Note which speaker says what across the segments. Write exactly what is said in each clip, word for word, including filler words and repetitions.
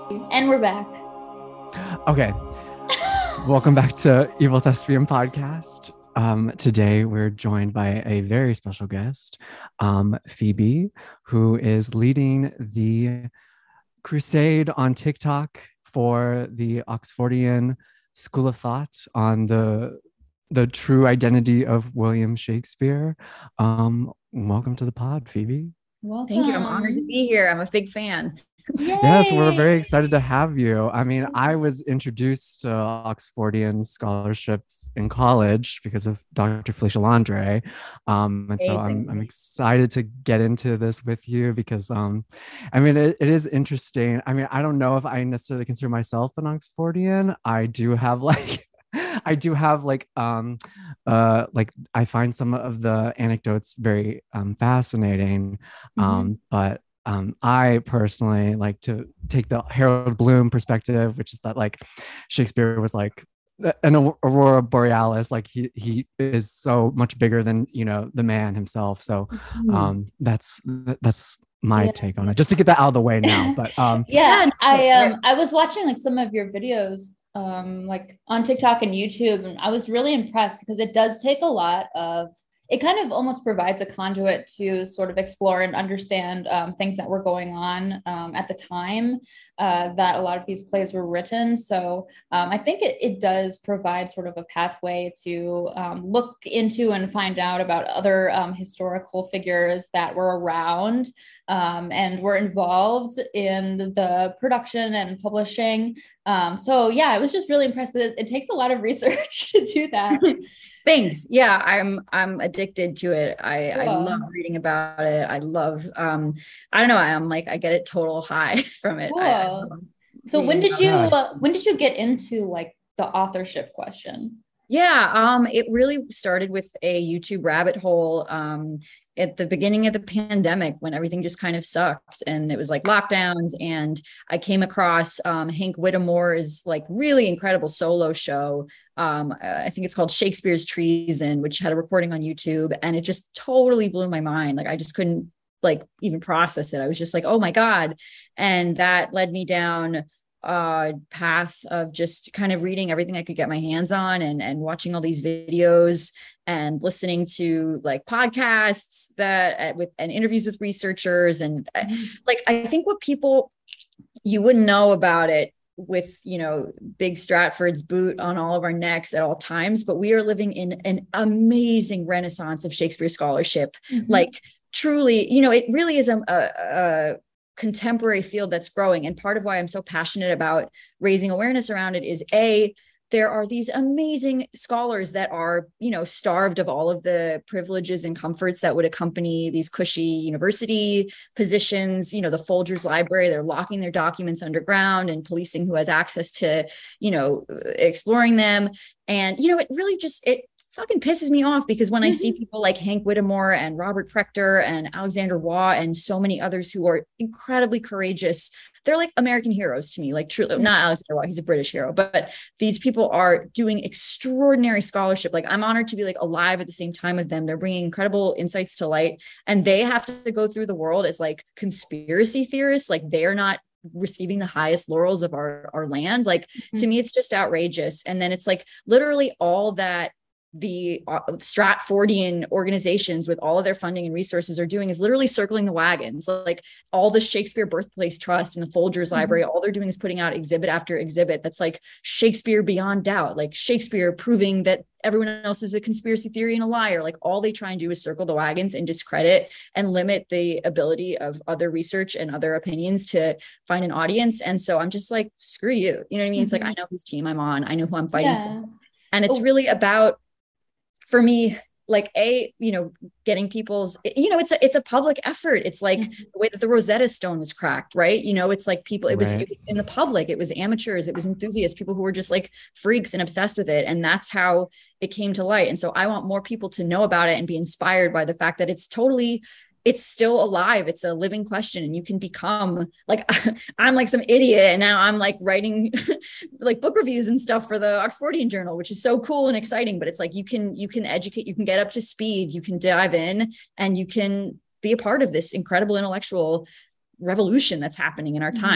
Speaker 1: And we're back.
Speaker 2: Okay. Welcome back to Evil Thespian Podcast. Um, today we're joined by a very special guest, um, Phoebe, who is leading the crusade on TikTok for the Oxfordian School of Thought on the the true identity of William Shakespeare. Um, welcome to the pod, Phoebe.
Speaker 1: Welcome.
Speaker 3: Thank you. I'm honored to be here. I'm a big fan.
Speaker 1: Yay.
Speaker 2: Yes, we're very excited to have you. I mean, I was introduced to Oxfordian scholarship in college because of Doctor Felicia Landre. Um, and so I'm, I'm excited to get into this with you because, um, I mean, it, it is interesting. I mean, I don't know if I necessarily consider myself an Oxfordian. I do have like, I do have like, um, uh, like I find some of the anecdotes very um, fascinating, um, mm-hmm. but Um, I personally like to take the Harold Bloom perspective, which is that like Shakespeare was like an aurora borealis, like he he is so much bigger than, you know, the man himself. So um, that's that's my yeah. take on it, just to get that out of the way now. But um,
Speaker 1: yeah, I um I was watching like some of your videos um like on TikTok and YouTube, and I was really impressed because it does take a lot of. It kind of almost provides a conduit to sort of explore and understand um, things that were going on um, at the time uh, that a lot of these plays were written. So um, I think it, it does provide sort of a pathway to um, look into and find out about other um, historical figures that were around um, and were involved in the production and publishing. Um, so yeah, I was just really impressed because it, it takes a lot of research to do that.
Speaker 3: Thanks. Yeah, I'm I'm addicted to it. I, cool. I love reading about it. I love um I don't know, I'm like I get a total high from it.
Speaker 1: Cool.
Speaker 3: I, I
Speaker 1: so when did you uh, when did you get into like the authorship question?
Speaker 3: Yeah, um it really started with a YouTube rabbit hole um at the beginning of the pandemic when everything just kind of sucked and it was like lockdowns, and I came across um, Hank Whittemore's like really incredible solo show. Um, I think it's called Shakespeare's Treason, which had a recording on YouTube, and it just totally blew my mind. Like I just couldn't like even process it. I was just like, oh my God. And that led me down uh path of just kind of reading everything I could get my hands on and and watching all these videos and listening to like podcasts that uh, with and interviews with researchers and mm-hmm. like I think what people you wouldn't know about it with, you know, big Stratford's boot on all of our necks at all times, but we are living in an amazing renaissance of Shakespeare scholarship. Mm-hmm. Like truly, you know, it really is a, a, a contemporary field that's growing. And part of why I'm so passionate about raising awareness around it is A, there are these amazing scholars that are, you know, starved of all of the privileges and comforts that would accompany these cushy university positions. You know, the Folgers Library, they're locking their documents underground and policing who has access to, you know, exploring them. And, you know, it really just, it fucking pisses me off because when mm-hmm. I see people like Hank Whittemore and Robert Prechter and Alexander Waugh and so many others who are incredibly courageous, they're like American heroes to me, like truly, mm-hmm. not Alexander Waugh, he's a British hero, but these people are doing extraordinary scholarship. Like I'm honored to be like alive at the same time with them. They're bringing incredible insights to light, and they have to go through the world as like conspiracy theorists. Like they're not receiving the highest laurels of our, our land. Like mm-hmm. to me, it's just outrageous. And then it's like literally all that the uh, Stratfordian organizations with all of their funding and resources are doing is literally circling the wagons. Like all the Shakespeare Birthplace Trust and the Folgers mm-hmm. Library, all they're doing is putting out exhibit after exhibit that's like Shakespeare beyond doubt, like Shakespeare proving that everyone else is a conspiracy theory and a liar. Like all they try and do is circle the wagons and discredit and limit the ability of other research and other opinions to find an audience. And so I'm just like, screw you. You know what I mean? Mm-hmm. It's like, I know whose team I'm on. I know who I'm fighting yeah. for. And it's oh. really about, for me, like a, you know, getting people's, you know, it's a, it's a public effort. It's like mm-hmm. the way that the Rosetta Stone was cracked, right? You know, it's like people, it was, right. it was in the public, it was amateurs, it was enthusiasts, people who were just like freaks and obsessed with it. And that's how it came to light. And so I want more people to know about it and be inspired by the fact that it's totally, it's still alive. It's a living question. And you can become like, I'm like some idiot. And now I'm like writing like book reviews and stuff for the Oxfordian Journal, which is so cool and exciting. But it's like, you can, you can educate, you can get up to speed, you can dive in, and you can be a part of this incredible intellectual revolution that's happening in our time.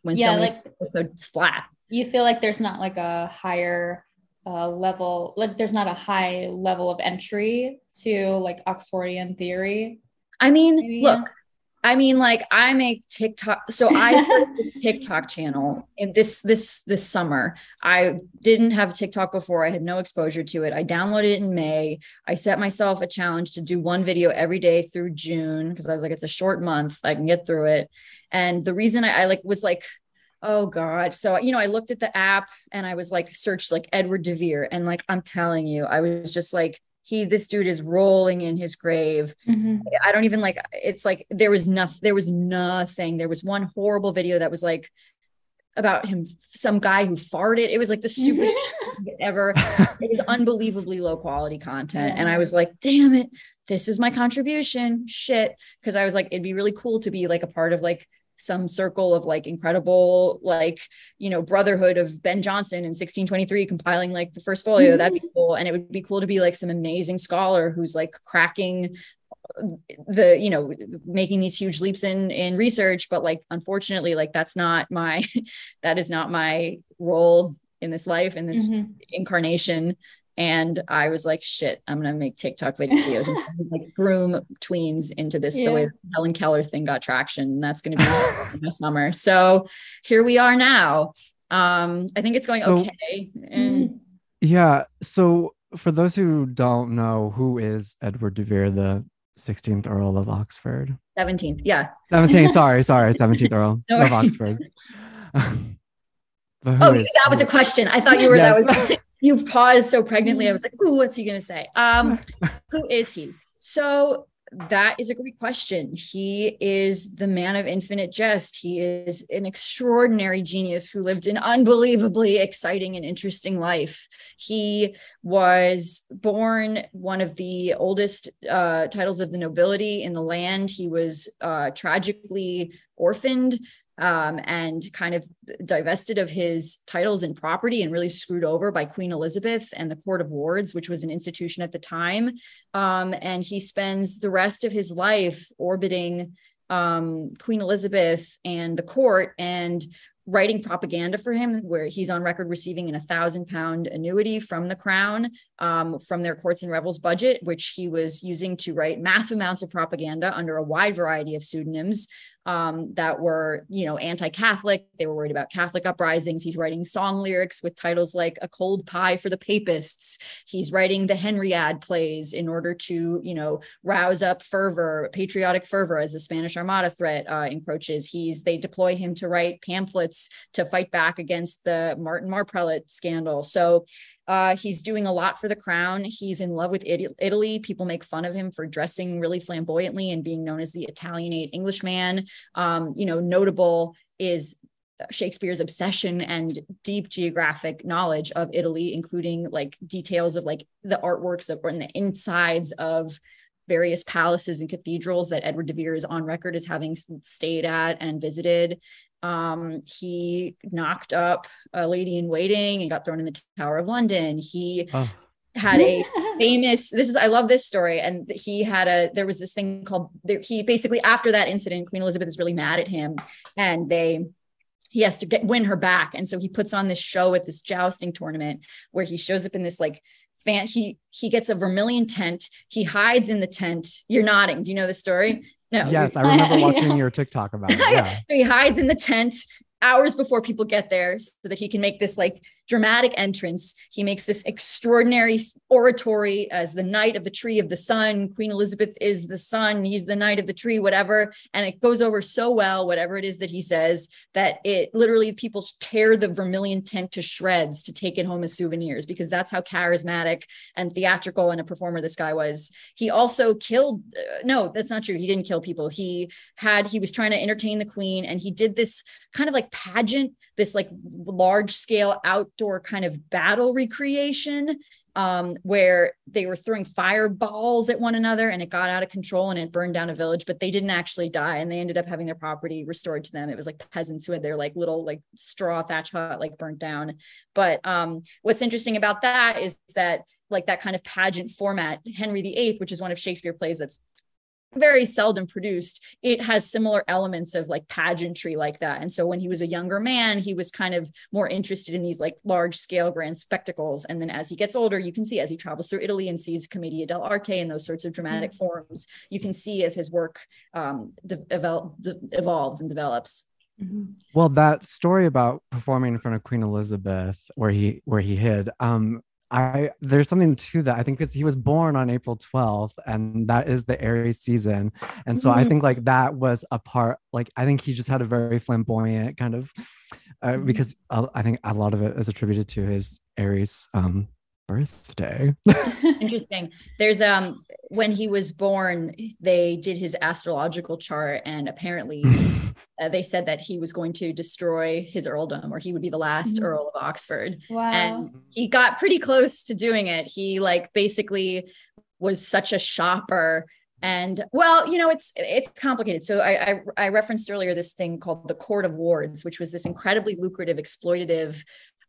Speaker 3: when
Speaker 1: yeah,
Speaker 3: so many
Speaker 1: like
Speaker 3: people so splat.
Speaker 1: You feel like there's not like a higher uh, level, like there's not a high level of entry to like Oxfordian theory.
Speaker 3: I mean,
Speaker 1: Maybe,
Speaker 3: look,
Speaker 1: yeah.
Speaker 3: I mean, like I make TikTok. So I started this TikTok channel in this this this summer. I didn't have TikTok before. I had no exposure to it. I downloaded it in May. I set myself a challenge to do one video every day through June because I was like, it's a short month. I can get through it. And the reason I, I like was like, oh God. So, you know, I looked at the app and I was like, searched like Edward de Vere. And like, I'm telling you, I was just like, he, this dude is rolling in his grave.
Speaker 1: Mm-hmm.
Speaker 3: I don't even like, it's like, there was nothing, there was nothing. There was one horrible video that was like about him, some guy who farted. It was like the stupidest ever. It was unbelievably low quality content. And I was like, damn it, this is my contribution. Shit. Cause I was like, it'd be really cool to be like a part of like some circle of like incredible, like, you know, brotherhood of Ben Jonson in sixteen twenty-three compiling like the first folio. That'd be cool. And it would be cool to be like some amazing scholar who's like cracking the, you know, making these huge leaps in in research. But like, unfortunately, like that's not my, that is not my role in this life, in this mm-hmm. incarnation. And I was like, shit, I'm going to make TikTok videos and like groom tweens into this, yeah. the way the Helen Keller thing got traction. And that's going to be this summer. So here we are now. Um, I think it's going so, okay. And
Speaker 2: yeah. So for those who don't know, who is Edward de Vere, the sixteenth Earl of Oxford?
Speaker 3: seventeenth. Yeah.
Speaker 2: seventeenth. Sorry. Sorry. seventeenth Earl no, of Oxford.
Speaker 3: oh, is, that was a question. I thought you were, yes. that was You paused so pregnantly. I was like, ooh, what's he going to say? Um, who is he? So that is a great question. He is the man of infinite jest. He is an extraordinary genius who lived an unbelievably exciting and interesting life. He was born one of the oldest uh, titles of the nobility in the land. He was uh, tragically orphaned. Um, and kind of divested of his titles and property and really screwed over by Queen Elizabeth and the Court of Wards, which was an institution at the time. Um, and he spends the rest of his life orbiting um, Queen Elizabeth and the court and writing propaganda for him, where he's on record receiving an a thousand pound annuity from the crown, um, from their courts and revels budget, which he was using to write massive amounts of propaganda under a wide variety of pseudonyms um, that were, you know, anti-Catholic. They were worried about Catholic uprisings. He's writing song lyrics with titles like A Cold Pie for the Papists. He's writing the Henriade plays in order to, you know, rouse up fervor, patriotic fervor as the Spanish Armada threat uh, encroaches. He's, they deploy him to write pamphlets to fight back against the Martin Marprelate scandal. So Uh, he's doing a lot for the crown. He's in love with Italy. People make fun of him for dressing really flamboyantly and being known as the Italianate Englishman. Um, you know, notable is Shakespeare's obsession and deep geographic knowledge of Italy, including like details of like the artworks of, or in the insides of various palaces and cathedrals that Edward de Vere is on record as having stayed at and visited. Um, he knocked up a lady in waiting and got thrown in the Tower of London. He oh. had a famous, this is, I love this story. And he had a, there was this thing called, there, he basically, after that incident, Queen Elizabeth is really mad at him and they, he has to get, win her back. And so he puts on this show at this jousting tournament where he shows up in this like, fan, he, he gets a vermilion tent. He hides in the tent. You're nodding. Do you know the story? No.
Speaker 2: Yes, I remember watching your TikTok about it. Yeah.
Speaker 3: He hides in the tent hours before people get there so that he can make this like dramatic entrance. He makes this extraordinary oratory as the Knight of the Tree of the Sun. Queen Elizabeth is the sun. He's the Knight of the Tree, whatever. And it goes over so well, whatever it is that he says, that it literally people tear the vermilion tent to shreds to take it home as souvenirs, because that's how charismatic and theatrical and a performer this guy was. He also killed, uh, no, that's not true. He didn't kill people. He had, he was trying to entertain the Queen, and he did this kind of like pageant, this like large scale outdoor kind of battle recreation um, where they were throwing fireballs at one another, and it got out of control and it burned down a village, but they didn't actually die. And they ended up having their property restored to them. It was like peasants who had their like little like straw thatch hut like burnt down. But um, what's interesting about that is that like that kind of pageant format, Henry the Eighth, which is one of Shakespeare plays that's very seldom produced, it has similar elements of like pageantry like that. And so when he was a younger man, he was kind of more interested in these like large scale grand spectacles. And then as he gets older, you can see as he travels through Italy and sees Commedia dell'arte and those sorts of dramatic mm-hmm. forms, you can see as his work um, develop, de- evolves and develops.
Speaker 2: Mm-hmm. Well, that story about performing in front of Queen Elizabeth, where he where he hid, um, I there's something to that. I think because he was born on April twelfth, and that is the Aries season, and so mm-hmm. I think like that was a part. Like I think he just had a very flamboyant kind of, uh, mm-hmm. because uh, I think a lot of it is attributed to his Aries um, birthday.
Speaker 3: Interesting. There's um when he was born, they did his astrological chart, and apparently uh, they said that he was going to destroy his earldom, or he would be the last mm-hmm. Earl of Oxford.
Speaker 1: Wow.
Speaker 3: And he got pretty close to doing it. He like basically was such a shopper. And well, you know, it's it's complicated. So I, I I referenced earlier this thing called the Court of Wards, which was this incredibly lucrative, exploitative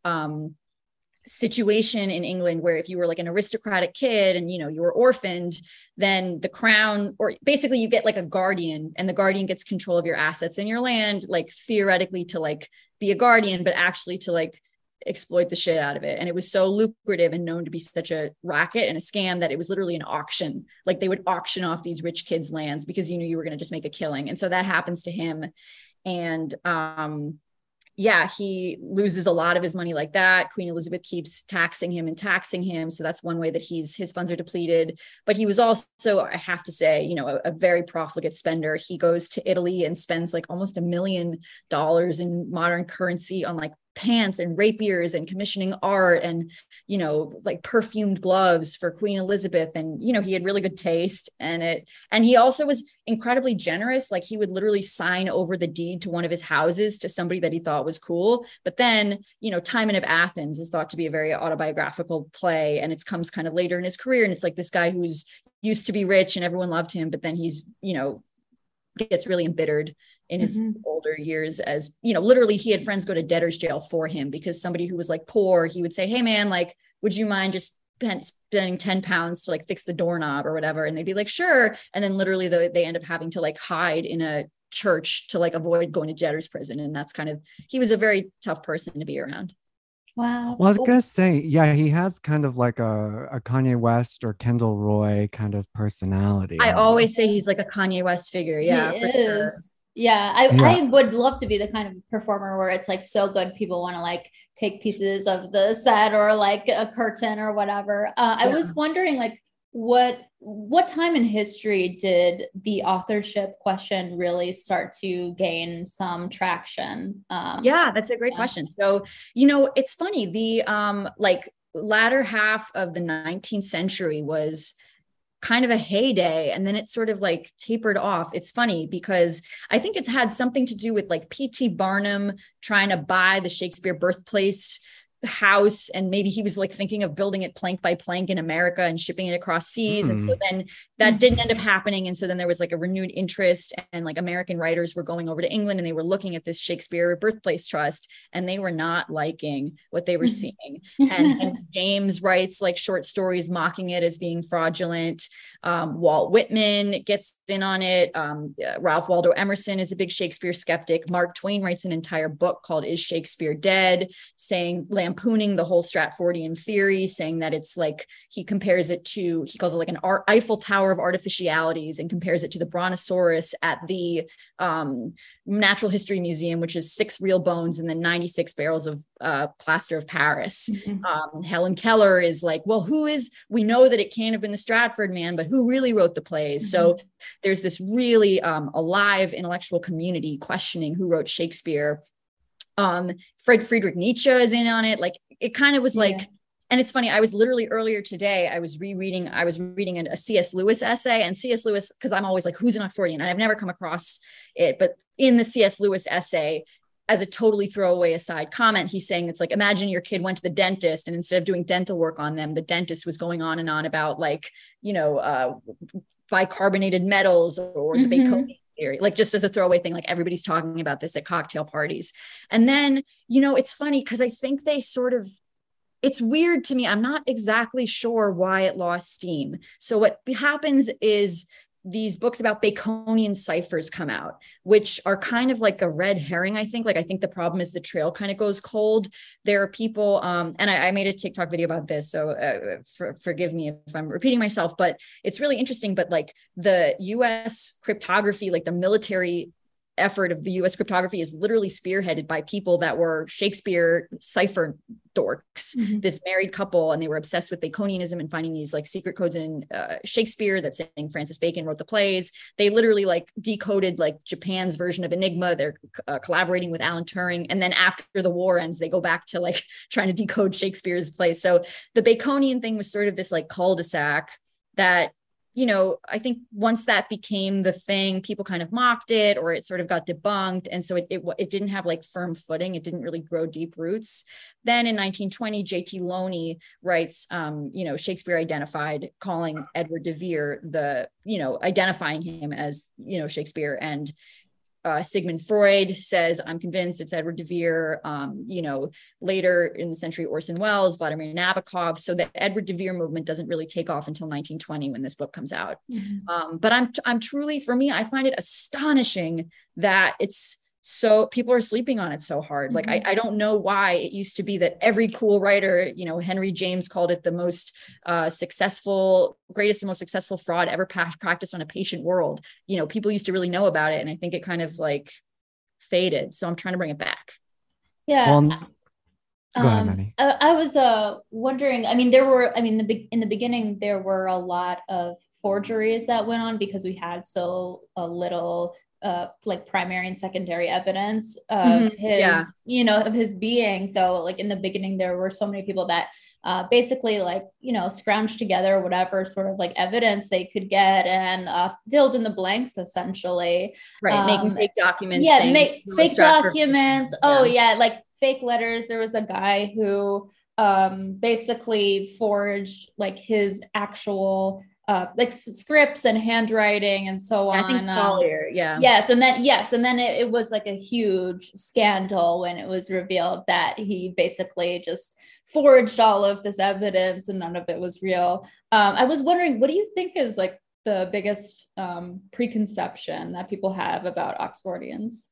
Speaker 3: um situation in England, where if you were like an aristocratic kid and, you know, you were orphaned, then the crown, or basically you get like a guardian, and the guardian gets control of your assets and your land, like theoretically to like be a guardian, but actually to like exploit the shit out of it. And it was so lucrative and known to be such a racket and a scam that it was literally an auction. Like they would auction off these rich kids' lands because you knew you were going to just make a killing. And so that happens to him. And, um, yeah, he loses a lot of his money like that. Queen Elizabeth keeps taxing him and taxing him. So that's one way that he's his funds are depleted. But he was also, I have to say, you know, a, a very profligate spender. He goes to Italy and spends like almost a million dollars in modern currency on like pants and rapiers and commissioning art and, you know, like perfumed gloves for Queen Elizabeth. And, you know, he had really good taste, and it, and he also was incredibly generous. Like he would literally sign over the deed to one of his houses to somebody that he thought was cool. But then, you know, Timon of Athens is thought to be a very autobiographical play, and it comes kind of later in his career. And it's like this guy who's used to be rich and everyone loved him, but then he's, you know, gets really embittered in his mm-hmm. older years, as, you know, literally he had friends go to debtor's jail for him because somebody who was like poor, he would say, hey man, like, would you mind just spending ten pounds to like fix the doorknob or whatever? And they'd be like, sure. And then literally the, they end up having to like hide in a church to like avoid going to debtor's prison. And that's kind of, he was a very tough person to be around.
Speaker 1: Wow.
Speaker 2: Well, I was gonna say, yeah, he has kind of like a, a Kanye West or Kendall Roy kind of personality.
Speaker 3: I always say he's like a Kanye West figure. Yeah,
Speaker 1: he
Speaker 3: for
Speaker 1: is.
Speaker 3: Sure.
Speaker 1: Yeah, I,
Speaker 2: yeah.
Speaker 1: I would love to be the kind of performer where it's like so good people want to like take pieces of the set or like a curtain or whatever. Uh, I yeah. was wondering like what what time in history did the authorship question really start to gain some traction? Um,
Speaker 3: yeah, that's a great
Speaker 1: yeah.
Speaker 3: question. So, you know, it's funny, the um like latter half of the nineteenth century was kind of a heyday, and then it sort of like tapered off. It's funny because I think it had something to do with like P T Barnum trying to buy the Shakespeare birthplace house, and maybe he was like thinking of building it plank by plank in America and shipping it across seas. Mm. And so then that didn't end up happening. And so then there was like a renewed interest, and like American writers were going over to England and they were looking at this Shakespeare Birthplace Trust, and they were not liking what they were seeing. And, and James writes like short stories mocking it as being fraudulent. Um, Walt Whitman gets in on it. Um, uh, Ralph Waldo Emerson is a big Shakespeare skeptic. Mark Twain writes an entire book called Is Shakespeare Dead? Saying, lampooning the whole Stratfordian theory, saying that it's like, he compares it to, he calls it like an art, Eiffel Tower of artificialities, and compares it to the Brontosaurus at the um, Natural History Museum, which is six real bones and then ninety-six barrels of uh, plaster of Paris. Mm-hmm. Um, Helen Keller is like, well, who is, we know that it can't have been the Stratford man, but who really wrote the plays? Mm-hmm. So there's this really um, alive intellectual community questioning who wrote Shakespeare. Um, Fred Friedrich Nietzsche is in on it. Like it kind of was like, yeah. And it's funny, I was literally earlier today, I was rereading, I was reading a, a C S Lewis essay, and C S Lewis, because I'm always like, who's an Oxfordian? And I've never come across it, but in the C S Lewis essay, as a totally throwaway aside comment, he's saying it's like, imagine your kid went to the dentist, and instead of doing dental work on them, the dentist was going on and on about like, you know, uh, bicarbonated metals or the mm-hmm. Baconian theory, like just as a throwaway thing, like everybody's talking about this at cocktail parties. And then, you know, it's funny because I think they sort of, it's weird to me. I'm not exactly sure why it lost steam. So what happens is these books about Baconian ciphers come out, which are kind of like a red herring, I think. Like, I think the problem is the trail kind of goes cold. There are people, um, and I, I made a TikTok video about this, so uh, for, forgive me if I'm repeating myself, but it's really interesting. But like the U S cryptography, like the military effort of the U S cryptography is literally spearheaded by people that were Shakespeare cipher dorks, mm-hmm. this married couple, and they were obsessed with Baconianism and finding these like secret codes in uh, Shakespeare that saying Francis Bacon wrote the plays. They literally like decoded like Japan's version of Enigma. They're uh, collaborating with Alan Turing. And then after the war ends, they go back to like trying to decode Shakespeare's plays. So the Baconian thing was sort of this like cul-de-sac that, you know, I think once that became the thing, people kind of mocked it, or it sort of got debunked. And so it, it, it didn't have like firm footing. It didn't really grow deep roots. Then in nineteen twenty, J T Loney writes, um, you know, Shakespeare identified, calling Edward de Vere the, you know, identifying him as, you know, Shakespeare. And Uh, Sigmund Freud says, I'm convinced it's Edward de Vere. Um, you know, later in the century, Orson Welles, Vladimir Nabokov. So the Edward de Vere movement doesn't really take off until nineteen twenty when this book comes out. Mm-hmm. Um, but I'm, I'm truly, for me, I find it astonishing that it's so people are sleeping on it so hard. Mm-hmm. Like, I, I don't know why it used to be that every cool writer, you know, Henry James called it the most uh, successful, greatest and most successful fraud ever pa- practiced on a patient world. You know, people used to really know about it. And I think it kind of like faded. So I'm trying to bring it back.
Speaker 1: Yeah.
Speaker 2: Well, go ahead,
Speaker 1: um,
Speaker 2: Maddie.
Speaker 1: I, I was uh, wondering, I mean, there were, I mean, the be- in the beginning, there were a lot of forgeries that went on because we had so a little Uh, like primary and secondary evidence of mm-hmm. his, yeah. you know, of his being. So like in the beginning, there were so many people that uh, basically like, you know, scrounged together whatever sort of like evidence they could get and uh, filled in the blanks essentially.
Speaker 3: Right. Um, making fake documents.
Speaker 1: Yeah. Make fake documents. Yeah. Oh yeah. Like fake letters. There was a guy who um, basically forged like his actual uh like scripts and handwriting and so on.
Speaker 3: I think Collier, um, yeah.
Speaker 1: Yes. And then, yes. And then it, it was like a huge scandal when it was revealed that he basically just forged all of this evidence and none of it was real. Um, I was wondering, what do you think is like the biggest um, preconception that people have about Oxfordians?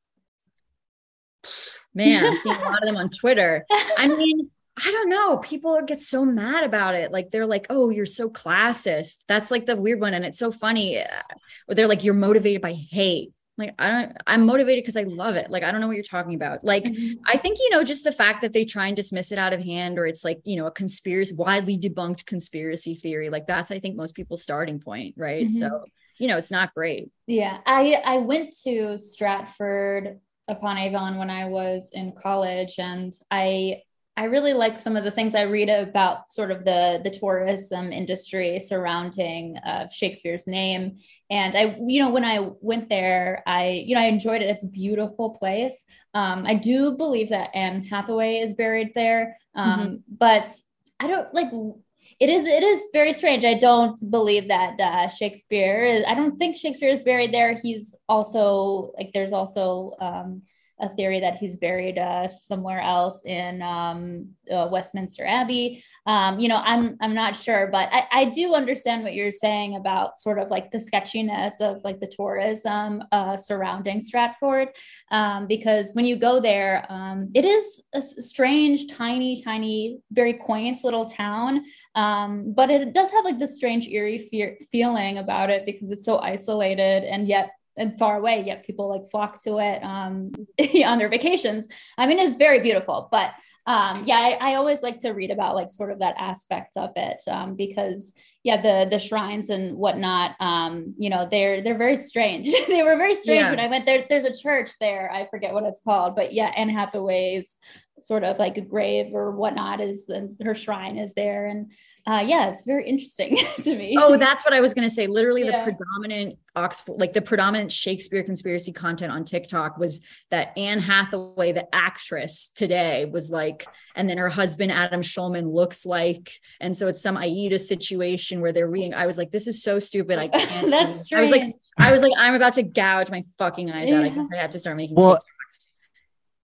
Speaker 3: Man, I'm seeing a lot of them on Twitter. I mean, I don't know. People get so mad about it. Like they're like, oh, you're so classist. That's like the weird one. And it's so funny. Or they're like, you're motivated by hate. Like, I don't, I'm motivated because I love it. Like, I don't know what you're talking about. Like, mm-hmm. I think, you know, just the fact that they try and dismiss it out of hand, or it's like, you know, a conspiracy, widely debunked conspiracy theory. Like that's, I think most people's starting point. Right. Mm-hmm. So, you know, it's not great.
Speaker 1: Yeah. I, I went to Stratford upon Avon when I was in college, and I, I really like some of the things I read about sort of the, the tourism industry surrounding uh, Shakespeare's name. And I, you know, when I went there, I, you know, I enjoyed it. It's a beautiful place. Um, I do believe that Anne Hathaway is buried there. Um, mm-hmm. But I don't like, it is, it is very strange. I don't believe that uh, Shakespeare is, I don't think Shakespeare is buried there. He's also like, there's also, um, a theory that he's buried uh, somewhere else in um, uh, Westminster Abbey. Um, you know, I'm I'm not sure, but I, I do understand what you're saying about sort of like the sketchiness of like the tourism uh, surrounding Stratford, um, because when you go there, um, it is a strange, tiny, tiny, very quaint little town, um, but it does have like this strange, eerie fear- feeling about it because it's so isolated and yet and far away, yet people like flock to it um, on their vacations. I mean, it's very beautiful, but um, yeah, I, I always like to read about like sort of that aspect of it um, because yeah, the the shrines and whatnot, um, you know, they're they're very strange. They were very strange yeah. when I went there. There's a church there, I forget what it's called, but yeah, Anne Hathaway's sort of like a grave or whatnot is the, her shrine is there, and uh, yeah, it's very interesting to me.
Speaker 3: Oh, that's what I was going to say. Literally yeah. the predominant Oxford, like the predominant Shakespeare conspiracy content on TikTok was that Anne Hathaway, the actress today, was like, and then her husband, Adam Schulman, looks like, and so it's some Aida situation where they're reading. I was like, this is so stupid. I can't.
Speaker 1: That's strange.
Speaker 3: I was like, I was like, I'm about to gouge my fucking eyes yeah. out. I guess I have to start making
Speaker 2: well,
Speaker 3: TikToks.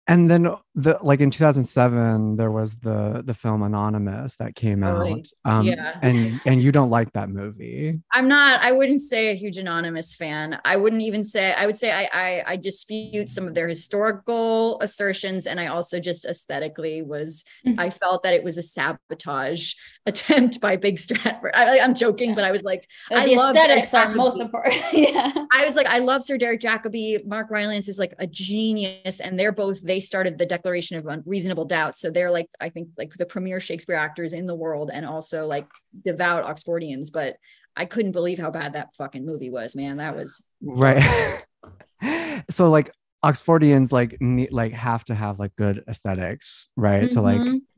Speaker 2: And then the like in two thousand seven, there was the the film Anonymous that came
Speaker 3: Totally.
Speaker 2: out. Um,
Speaker 3: Yeah.
Speaker 2: and and you don't like that movie.
Speaker 3: I'm not, I wouldn't say a huge Anonymous fan. I wouldn't even say, I would say I, I, I dispute some of their historical assertions. And I also just aesthetically was,
Speaker 1: Mhm.
Speaker 3: I felt that it was a sabotage attempt by Big Stratford. I, I'm joking,
Speaker 1: Yeah.
Speaker 3: but I was like,
Speaker 1: Uh,
Speaker 3: I
Speaker 1: the
Speaker 3: love
Speaker 1: aesthetics
Speaker 3: Derek
Speaker 1: are most
Speaker 3: Jacobi.
Speaker 1: important. Yeah.
Speaker 3: I was like, I love Sir Derek Jacobi. Mark Rylance is like a genius, and they're both, they started the Declaration of Reasonable Doubt. So they're like, I think like the premier Shakespeare actors in the world, and also like devout Oxfordians. But I couldn't believe how bad that fucking movie was, man. That was
Speaker 2: Right. So like Oxfordians like need, like have to have like good aesthetics, right? To like
Speaker 3: Mhm.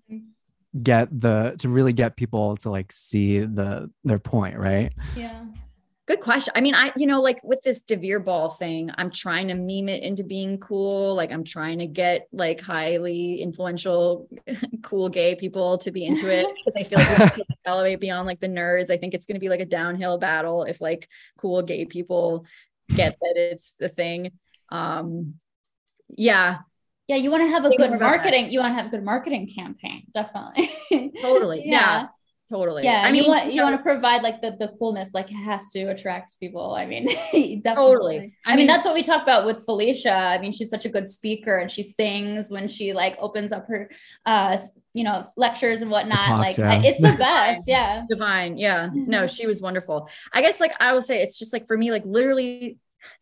Speaker 2: get the to really get people to like see the their point, right?
Speaker 1: Yeah.
Speaker 3: Good question. I mean, I, you know, like with this De Vere ball thing, I'm trying to meme it into being cool. Like I'm trying to get like highly influential, cool gay people to be into it, because I feel like we have to elevate beyond like the nerds. I think it's going to be like a downhill battle if like cool gay people get that it's the thing. Um, yeah,
Speaker 1: Yeah, you want to have a
Speaker 3: Say more
Speaker 1: good
Speaker 3: about that.
Speaker 1: marketing. You want to have a good marketing campagin, definitely.
Speaker 3: Totally. Yeah, totally.
Speaker 1: Yeah,
Speaker 3: I
Speaker 1: and you
Speaker 3: mean,
Speaker 1: want
Speaker 3: you
Speaker 1: you
Speaker 3: know,
Speaker 1: want to provide like the the coolness, like it has to attract people. I mean, definitely.
Speaker 3: Totally.
Speaker 1: I,
Speaker 3: I
Speaker 1: mean,
Speaker 3: mean-
Speaker 1: that's what we talk about with Felicia. I mean, she's such a good speaker, and she sings when she like opens up her, uh, you know, lectures and whatnot.
Speaker 2: talks,
Speaker 1: Like
Speaker 2: yeah.
Speaker 1: I- it's the best. Yeah.
Speaker 3: divine. Yeah. No, she was wonderful. I guess like I will say it's just like for me, like literally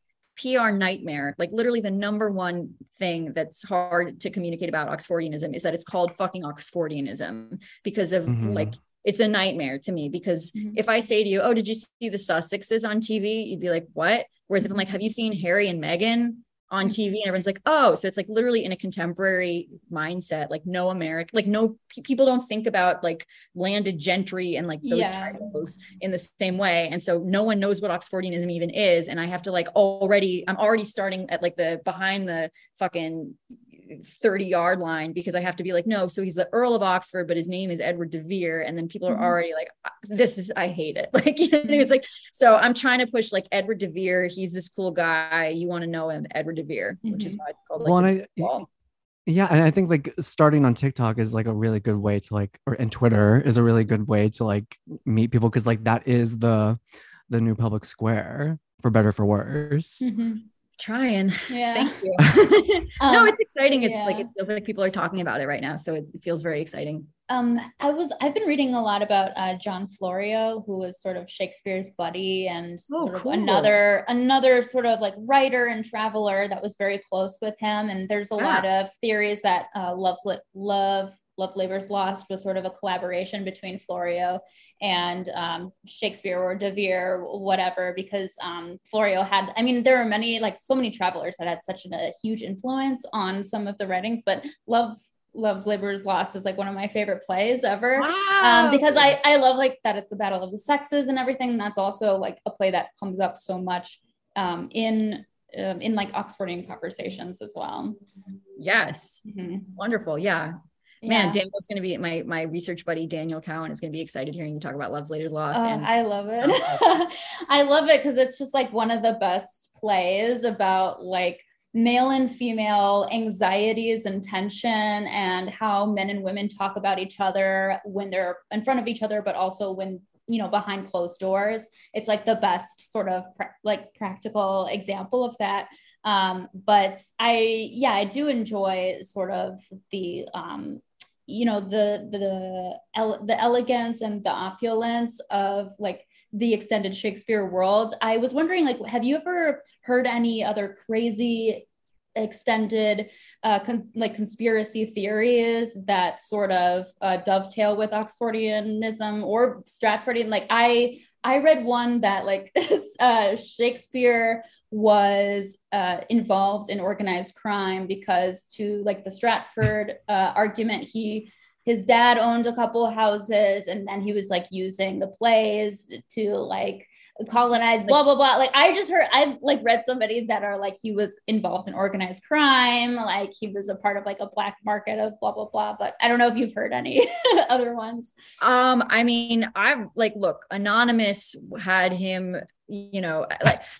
Speaker 3: P R nightmare, like literally the number one thing that's hard to communicate about Oxfordianism is that it's called fucking Oxfordianism, because of
Speaker 2: Mhm.
Speaker 3: like, it's a nightmare to me, because
Speaker 1: Mhm.
Speaker 3: if I say to you, oh, did you see the Sussexes on T V? You'd be like, what? Whereas if I'm like, have you seen Harry and Meghan on T V? And everyone's like, oh, so it's like literally in a contemporary mindset, like no American, like no p- people don't think about like landed gentry and like those
Speaker 1: Yeah.
Speaker 3: titles in the same way. And so no one knows what Oxfordianism even is. And I have to like already, I'm already starting at like the behind the fucking thirty yard line, because I have to be like, no, so he's the Earl of Oxford, but his name is Edward de Vere. And then people are
Speaker 1: Mhm.
Speaker 3: already like, this is, I hate it. Like, you know what I mean? It's like, so I'm trying to push like Edward de Vere. He's this cool guy. You want to know him, Edward de Vere, which is
Speaker 1: Mhm.
Speaker 3: why it's called like
Speaker 2: Well,
Speaker 3: the
Speaker 2: and I,
Speaker 3: wall.
Speaker 2: yeah, and I think like starting on TikTok is like a really good way to like, or and Twitter is a really good way to like meet people, because like that is the the new public square, for better for worse.
Speaker 1: Mhm.
Speaker 3: Trying.
Speaker 1: Yeah.
Speaker 3: Thank you. no,
Speaker 1: Um,
Speaker 3: it's exciting. It's like,
Speaker 1: yeah.
Speaker 3: it feels like people are talking about it right now. So it feels very exciting.
Speaker 1: Um, I was I've been reading a lot about uh, John Florio, who was sort of Shakespeare's buddy and
Speaker 3: Oh,
Speaker 1: sort of
Speaker 3: cool.
Speaker 1: another another sort of like writer and traveler that was very close with him. And there's a
Speaker 3: Yeah.
Speaker 1: lot of theories that uh, Love's Li- Love Love Labor's Lost was sort of a collaboration between Florio and um, Shakespeare or De Vere, whatever, because um, Florio had, I mean, there are many, like so many travelers that had such a huge influence on some of the writings, but Love Love's Labor's Lost is like one of my favorite plays ever.
Speaker 3: Wow.
Speaker 1: Um, because I, I love like that it's the battle of the sexes and everything. And that's also like a play that comes up so much um, in um, in like Oxfordian conversations as well.
Speaker 3: Yes.
Speaker 1: Mhm.
Speaker 3: Wonderful. Yeah. Man,
Speaker 1: Yeah.
Speaker 3: Daniel's going to be my my research buddy, Daniel Cowan, is going to be excited hearing you talk about Love's Labor's Lost.
Speaker 1: Oh,
Speaker 3: and
Speaker 1: I love it. I love it because it's just like one of the best plays about like male and female anxieties and tension, and how men and women talk about each other when they're in front of each other, but also when, you know, behind closed doors. It's like the best sort of pra- like practical example of that. Um, but I, yeah, I do enjoy sort of the, um, you know, the the ele- the elegance and the opulence of like the extended Shakespeare world. I was wondering, like, have you ever heard any other crazy extended uh, con- like conspiracy theories that sort of uh, dovetail with Oxfordianism or Stratfordian? Like I I read one that like uh, Shakespeare was uh, involved in organized crime because, to like the Stratford uh, argument, he his dad owned a couple of houses, and then he was like using the plays to like colonize, blah blah blah. Like I just heard, I've like read somebody that are like he was involved in organized crime, like he was a part of like a black market of blah blah blah. But I don't know if you've heard any other ones.
Speaker 3: Um, I mean, I've like, look, Anonymous had him, you know, like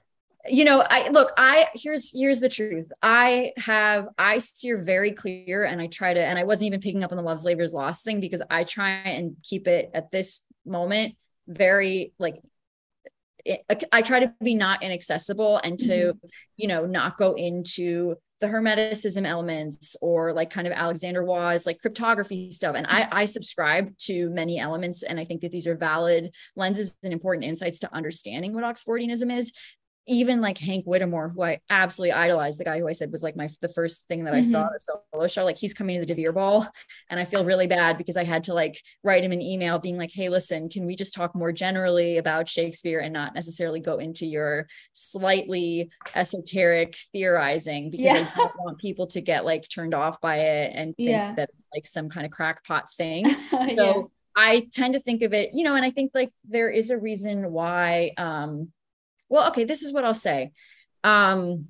Speaker 3: you know, I look, I here's here's the truth. I have I steer very clear, and I try to, and I wasn't even picking up on the Love's Labor's Lost thing, because I try and keep it at this moment very like it, I try to be not inaccessible, and to, mm-hmm. you know, not go into the Hermeticism elements or like kind of Alexander Waugh's like cryptography stuff. And I, I subscribe to many elements, and I think that these are valid lenses and important insights to understanding what Oxfordianism is. Even like Hank Whittemore, who I absolutely idolize, the guy who I said was like my the first thing that I mm-hmm. saw at a solo show, like he's coming to the De Vere Ball, and I feel really bad because I had to like write him an email being like, hey, listen, can we just talk more generally about Shakespeare and not necessarily go into your slightly esoteric theorizing, because yeah. I don't want people to get like turned off by it and think yeah. that it's like some kind of crackpot thing. So yeah. I tend to think of it, you know, and I think like there is a reason why, um, well, okay, this is what I'll say. Um,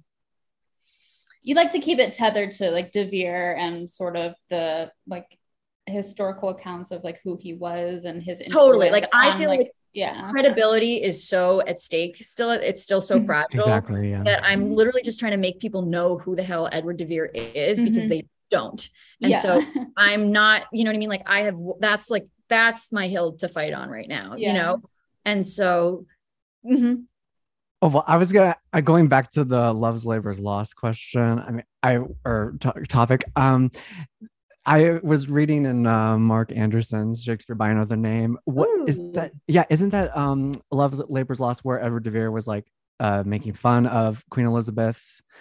Speaker 1: you like to keep it tethered to like De Vere and sort of the like historical accounts of like who he was and his
Speaker 3: totally. Like I feel like, like
Speaker 1: yeah,
Speaker 3: credibility is so at stake still. It's still so fragile
Speaker 2: exactly, yeah.
Speaker 3: that I'm literally just trying to make people know who the hell Edward de Vere is, mm-hmm. because they don't. And yeah. so I'm not, you know what I mean? Like I have, that's like, that's my hill to fight on right now, yeah. you know? And so, mm-hmm.
Speaker 2: Oh, well, I was gonna uh, going back to the Love's Labor's Lost question. I mean, I or t- topic. Um, I was reading in uh, Mark Anderson's Shakespeare by Another Name. What Ooh. Is that? Yeah, isn't that um Love's Labor's Lost, where Edward de Vere was like uh making fun of Queen Elizabeth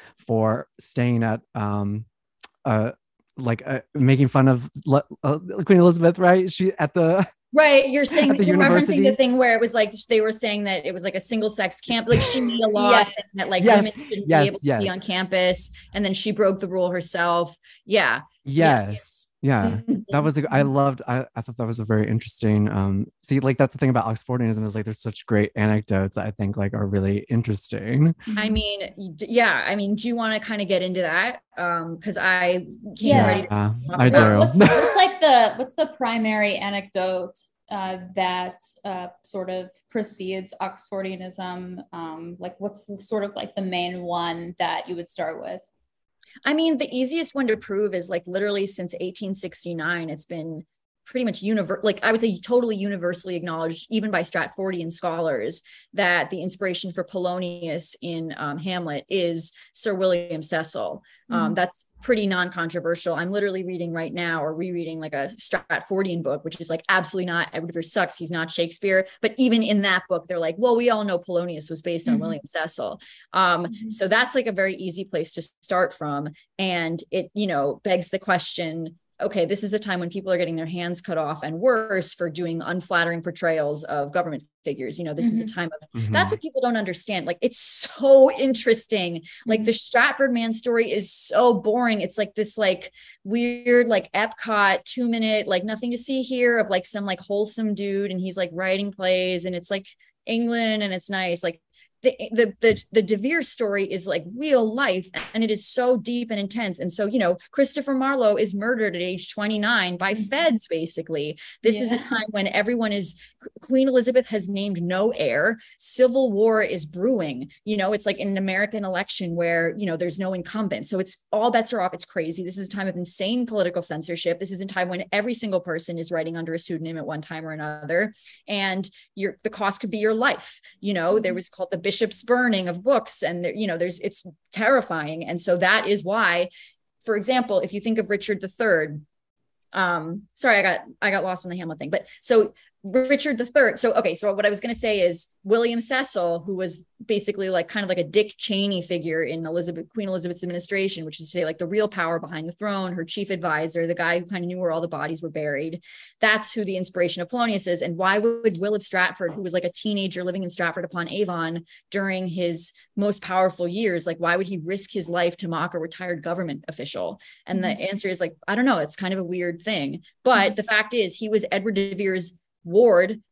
Speaker 2: for staying at um uh like uh, making fun of Le- uh, Queen Elizabeth, right? She at the.
Speaker 3: Right. You're saying, you're university. referencing the thing where it was like, they were saying that it was like a single sex camp. Like she made a law yes. saying that like
Speaker 2: yes.
Speaker 3: women shouldn't
Speaker 2: yes.
Speaker 3: be able
Speaker 2: yes.
Speaker 3: to be on campus. And then she broke the rule herself. Yeah.
Speaker 2: Yes. yes. Yeah. That was, a, I loved, I, I thought that was a very interesting, um, see, like that's the thing about Oxfordianism is like, there's such great anecdotes that I think like are really interesting.
Speaker 3: I mean, yeah. I mean, do you want to kind of get into that? Um, cause I came
Speaker 2: yeah,
Speaker 3: ready.
Speaker 2: To I do.
Speaker 1: What's, what's like the, what's the primary anecdote uh, that uh, sort of precedes Oxfordianism? Um, like what's the sort of like the main one that you would start with?
Speaker 3: I mean, the easiest one to prove is like literally since eighteen sixty-nine, it's been pretty much universal, like I would say totally universally acknowledged, even by Stratfordian scholars, that the inspiration for Polonius in um, Hamlet is Sir William Cecil. Mm-hmm. Um, that's pretty non-controversial. I'm literally reading right now or rereading like a Stratfordian book, which is like absolutely not, Edward de Vere sucks, he's not Shakespeare. But even in that book, they're like, well, we all know Polonius was based on mm-hmm. William Cecil. Um, mm-hmm. So that's like a very easy place to start from. And it, you know, begs the question, okay, this is a time when people are getting their hands cut off and worse for doing unflattering portrayals of government figures. You know, this mm-hmm. is a time of, mm-hmm. that's what people don't understand. Like, it's so interesting. Like the Stratford man story is so boring. It's like this like weird, like Epcot two minute, like nothing to see here of like some like wholesome dude. And he's like writing plays and it's like England and it's nice. Like, The, the the the De Vere story is like real life and it is so deep and intense. And so, you know, Christopher Marlowe is murdered at age twenty-nine by feds, basically. This yeah. is a time when everyone is, Queen Elizabeth has named no heir. Civil war is brewing. You know, it's like in an American election where, you know, there's no incumbent. So it's all bets are off. It's crazy. This is a time of insane political censorship. This is a time when every single person is writing under a pseudonym at one time or another. And your the cost could be your life. You know, mm-hmm. there was called the Bishop's burning of books and there, you know, there's, it's terrifying. And so that is why, for example, if you think of Richard the Third, um, sorry, I got, I got lost on the Hamlet thing, but so Richard the Third. So, okay. So what I was going to say is William Cecil, who was basically like kind of like a Dick Cheney figure in Elizabeth, Queen Elizabeth's administration, which is to say like the real power behind the throne, her chief advisor, the guy who kind of knew where all the bodies were buried. That's who the inspiration of Polonius is. And why would Will of Stratford, who was like a teenager living in Stratford upon Avon during his most powerful years, like why would he risk his life to mock a retired government official? And mm-hmm. the answer is like, I don't know. It's kind of a weird thing. But mm-hmm. the fact is he was Edward de Vere's ward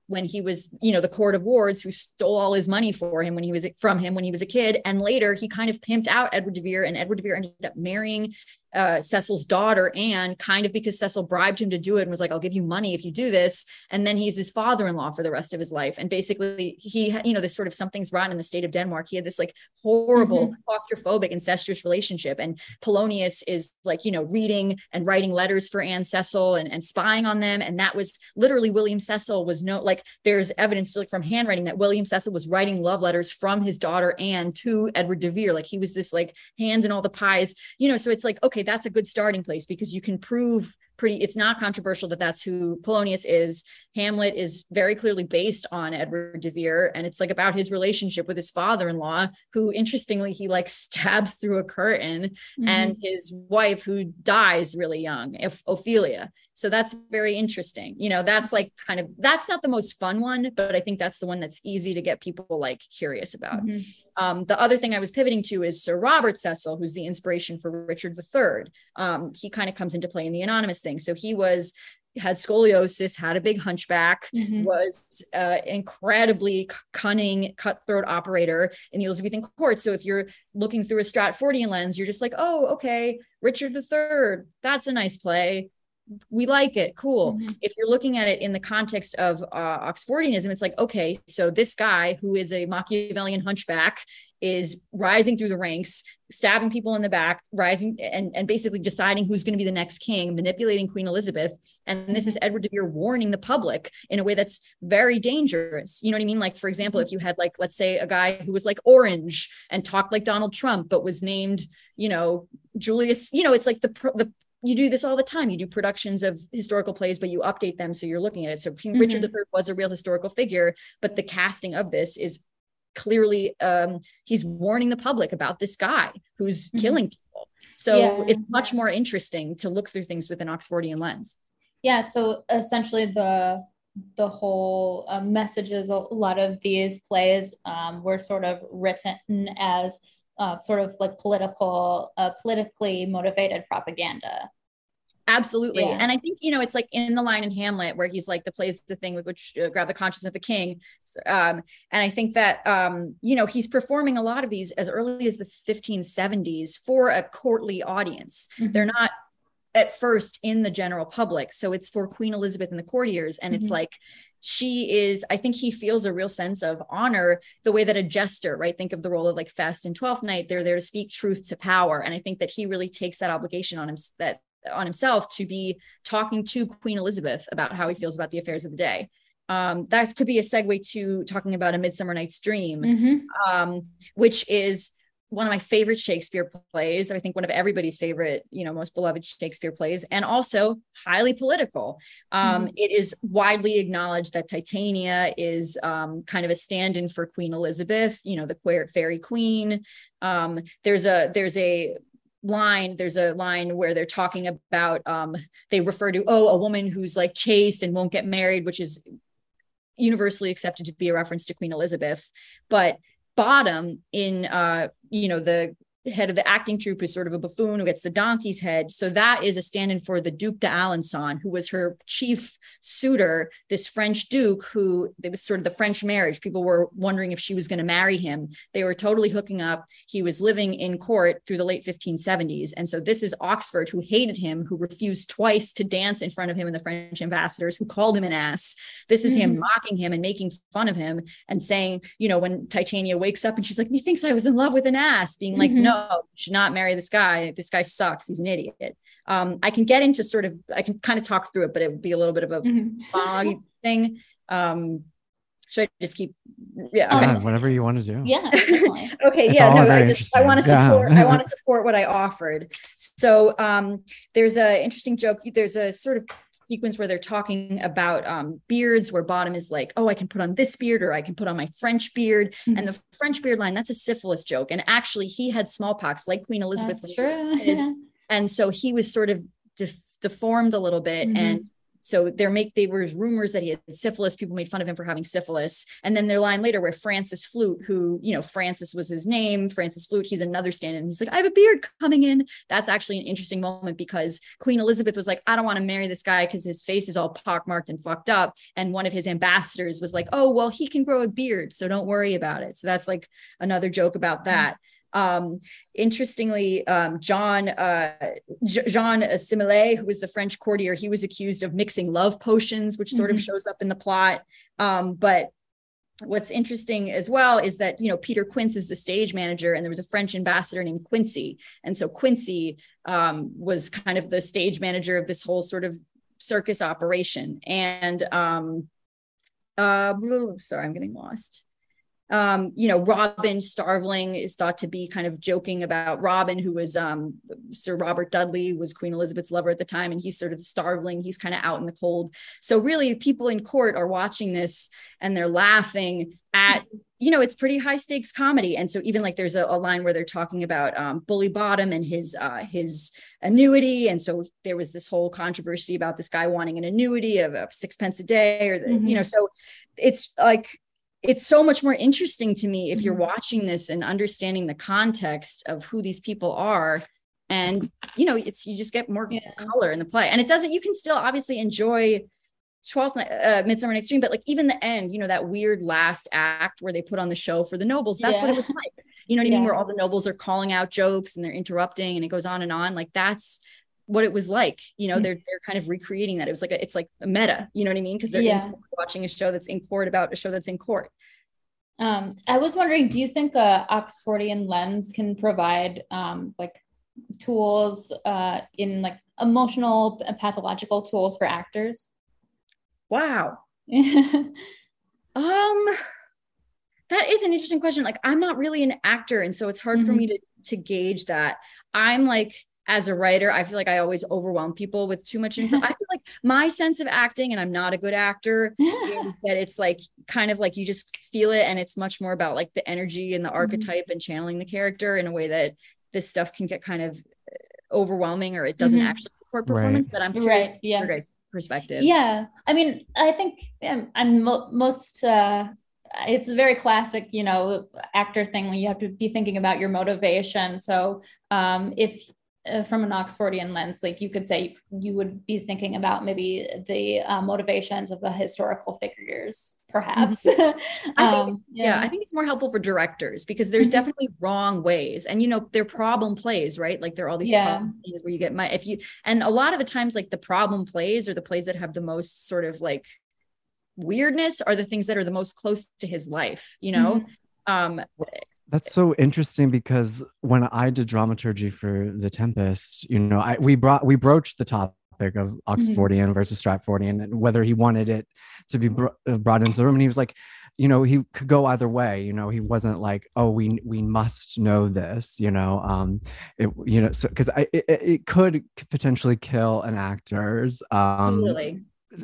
Speaker 3: when he was, you know, the court of wards who stole all his money for him when he was from him when he was a kid. And later he kind of pimped out Edward de Vere, and Edward de Vere ended up marrying uh, Cecil's daughter, Anne, kind of because Cecil bribed him to do it and was like, I'll give you money if you do this. And then he's his father-in-law for the rest of his life. And basically he, you know, this sort of something's rotten in the state of Denmark. He had this like horrible mm-hmm. claustrophobic incestuous relationship. And Polonius is like, you know, reading and writing letters for Anne Cecil and, and spying on them. And that was literally William Cecil was no, like there's evidence like from handwriting that William Cecil was writing love letters from his daughter Anne to Edward de Vere. Like he was this like hand in all the pies, you know, so it's like, okay, that's a good starting place because you can prove pretty, it's not controversial that that's who Polonius is. Hamlet is very clearly based on Edward de Vere, and it's like about his relationship with his father-in-law, who interestingly, he like stabs through a curtain, mm-hmm. and his wife who dies really young, Ophelia. So that's very interesting. You know, that's like kind of, that's not the most fun one, but I think that's the one that's easy to get people like curious about. Mm-hmm. Um, the other thing I was pivoting to is Sir Robert Cecil, who's the inspiration for Richard the Third. Um, he kind of comes into play in the anonymous thing. So he was, had scoliosis, had a big hunchback, mm-hmm. was uh, incredibly cunning cutthroat operator in the Elizabethan court. So if you're looking through a Stratfordian lens, you're just like, oh, okay, Richard the Third, that's a nice play. We like it. Cool. Mm-hmm. If you're looking at it in the context of uh, Oxfordianism, it's like, okay, so this guy who is a Machiavellian hunchback is rising through the ranks, stabbing people in the back, rising and, and basically deciding who's going to be the next king, manipulating Queen Elizabeth. And this is Edward de Vere warning the public in a way that's very dangerous. You know what I mean? Like, for example, if you had like, let's say a guy who was like Orange and talked like Donald Trump, but was named, you know, Julius, you know, it's like the, the, you do this all the time. You do productions of historical plays, but you update them. So you're looking at it. So King mm-hmm. Richard the Third was a real historical figure, but the casting of this is clearly, um, he's warning the public about this guy who's mm-hmm. killing people. So yeah. it's much more interesting to look through things with an Oxfordian lens.
Speaker 1: Yeah. So essentially the, the whole uh, messages, a lot of these plays um, were sort of written as Uh, sort of like political, uh, politically motivated propaganda.
Speaker 3: Absolutely.
Speaker 1: Yeah.
Speaker 3: And I think, you know, it's like in the line in Hamlet where he's like, the play's the thing with which uh, grab the conscience of the king. Um, and I think that, um, you know, he's performing a lot of these as early as the fifteen seventies for a courtly audience. Mm-hmm. They're not at first in the general public. So it's for Queen Elizabeth and the courtiers. And mm-hmm. it's like, she is, I think he feels a real sense of honor the way that a jester, right? Think of the role of like Fest and Twelfth Night. They're there to speak truth to power. And I think that he really takes that obligation on him, that on himself to be talking to Queen Elizabeth about how he feels about the affairs of the day. Um, that could be a segue to talking about A Midsummer Night's Dream, mm-hmm. um, which is one of my favorite Shakespeare plays. I think one of everybody's favorite, you know, most beloved Shakespeare plays, and also highly political. Um, mm-hmm. It is widely acknowledged that Titania is um, kind of a stand-in for Queen Elizabeth, you know, the queer fairy queen. Um, there's a, there's a, line there's a line where they're talking about um they refer to oh a woman who's like chaste and won't get married, which is universally accepted to be a reference to Queen Elizabeth. But Bottom in uh you know the head of the acting troupe is sort of a buffoon who gets the donkey's head. So that is a stand-in for the Duc d'Alençon, who was her chief suitor, this French Duke who, it was sort of the French marriage. People were wondering if she was going to marry him. They were totally hooking up. He was living in court through the late fifteen seventies. And so this is Oxford, who hated him, who refused twice to dance in front of him and the French ambassadors, who called him an ass. This is mm-hmm. him mocking him and making fun of him and saying, you know, when Titania wakes up and she's like, methinks I was in love with an ass, being like, mm-hmm. no, you should not marry this guy. This guy sucks. He's an idiot. Um, I can get into sort of, I can kind of talk through it, but it would be a little bit of a mm-hmm. foggy thing. Um, should I just keep, yeah, okay.
Speaker 2: yeah, whatever you want to do.
Speaker 1: Yeah.
Speaker 3: okay.
Speaker 2: It's
Speaker 3: yeah. No, I
Speaker 2: just,
Speaker 3: I want to
Speaker 2: yeah.
Speaker 3: support, I want to support what I offered. So um, there's a interesting joke. There's a sort of sequence where they're talking about um, beards, where Bottom is like, oh, I can put on this beard, or I can put on my French beard. Mm-hmm. And the French beard line, that's a syphilis joke. And actually he had smallpox like Queen Elizabeth.
Speaker 1: That's true.
Speaker 3: And so he was sort of de- deformed a little bit. Mm-hmm. And so there make they were rumors that he had syphilis. People made fun of him for having syphilis. And then their line later where Francis Flute, who, you know, Francis was his name, Francis Flute, he's another stand-in. He's like, I have a beard coming in. That's actually an interesting moment because Queen Elizabeth was like, I don't want to marry this guy because his face is all pockmarked and fucked up. And one of his ambassadors was like, oh, well, he can grow a beard, so don't worry about it. So that's like another joke about that. Um, interestingly, um, John, uh, J- Jean Similet, who was the French courtier, he was accused of mixing love potions, which sort mm-hmm. of shows up in the plot. Um, but what's interesting as well is that, you know, Peter Quince is the stage manager and there was a French ambassador named Quincy. And so Quincy um, was kind of the stage manager of this whole sort of circus operation. And um, uh, sorry, I'm getting lost. Um, you know, Robin Starveling is thought to be kind of joking about Robin, who was um, Sir Robert Dudley, was Queen Elizabeth's lover at the time. And he's sort of the starveling. He's kind of out in the cold. So really people in court are watching this and they're laughing at, you know, it's pretty high stakes comedy. And so even like there's a, a line where they're talking about um, Bully Bottom and his uh, his annuity. And so there was this whole controversy about this guy wanting an annuity of, of sixpence a day or, the, mm-hmm. you know, so it's like, it's so much more interesting to me if you're watching this and understanding the context of who these people are. And, you know, it's, you just get more yeah. color in the play. And it doesn't, you can still obviously enjoy twelfth Night, uh, Midsummer Night's Dream, but like even the end, you know, that weird last act where they put on the show for the nobles, that's yeah. what it was like. You know what I mean? Yeah. Where all the nobles are calling out jokes and they're interrupting and it goes on and on. Like that's what it was like, you know, mm-hmm. they're, they're kind of recreating that. It was like, a, it's like a meta, you know what I mean? Because they're
Speaker 1: yeah.
Speaker 3: watching a show that's in court about a show that's in court.
Speaker 1: Um, I was wondering, do you think a Oxfordian lens can provide um, like tools uh, in like emotional and pathological tools for actors?
Speaker 3: Wow. um, that is an interesting question. Like, I'm not really an actor. And so it's hard mm-hmm. for me to, to gauge that. I'm like, as a writer, I feel like I always overwhelm people with too much info. I feel like my sense of acting, and I'm not a good actor, is that it's like kind of like you just feel it. And it's much more about like the energy and the archetype mm-hmm. and channeling the character in a way that this stuff can get kind of overwhelming or it doesn't mm-hmm. actually support performance. Right. But I'm curious
Speaker 1: right. yes.
Speaker 3: your perspectives.
Speaker 1: Yeah. I mean, I think um, I'm mo- most, uh, it's a very classic, you know, actor thing when you have to be thinking about your motivation. So um, if Uh, from an Oxfordian lens, like you could say you would be thinking about maybe the uh, motivations of the historical figures, perhaps.
Speaker 3: Mm-hmm. I think, um, yeah. yeah, I think it's more helpful for directors because there's mm-hmm. definitely wrong ways, and you know, they're problem plays, right? Like there are all these yeah. problem plays where you get my if you, and a lot of the times, like the problem plays or the plays that have the most sort of like weirdness are the things that are the most close to his life, you know. Mm-hmm. Um,
Speaker 2: That's so interesting because when I did dramaturgy for The Tempest, you know, I we brought we broached the topic of Oxfordian mm-hmm. versus Stratfordian and whether he wanted it to be br- brought into the room. And he was like, you know, he could go either way. You know, he wasn't like, oh, we we must know this. You know, um, it, you know, so because I it, it could potentially kill an actor's um. Really?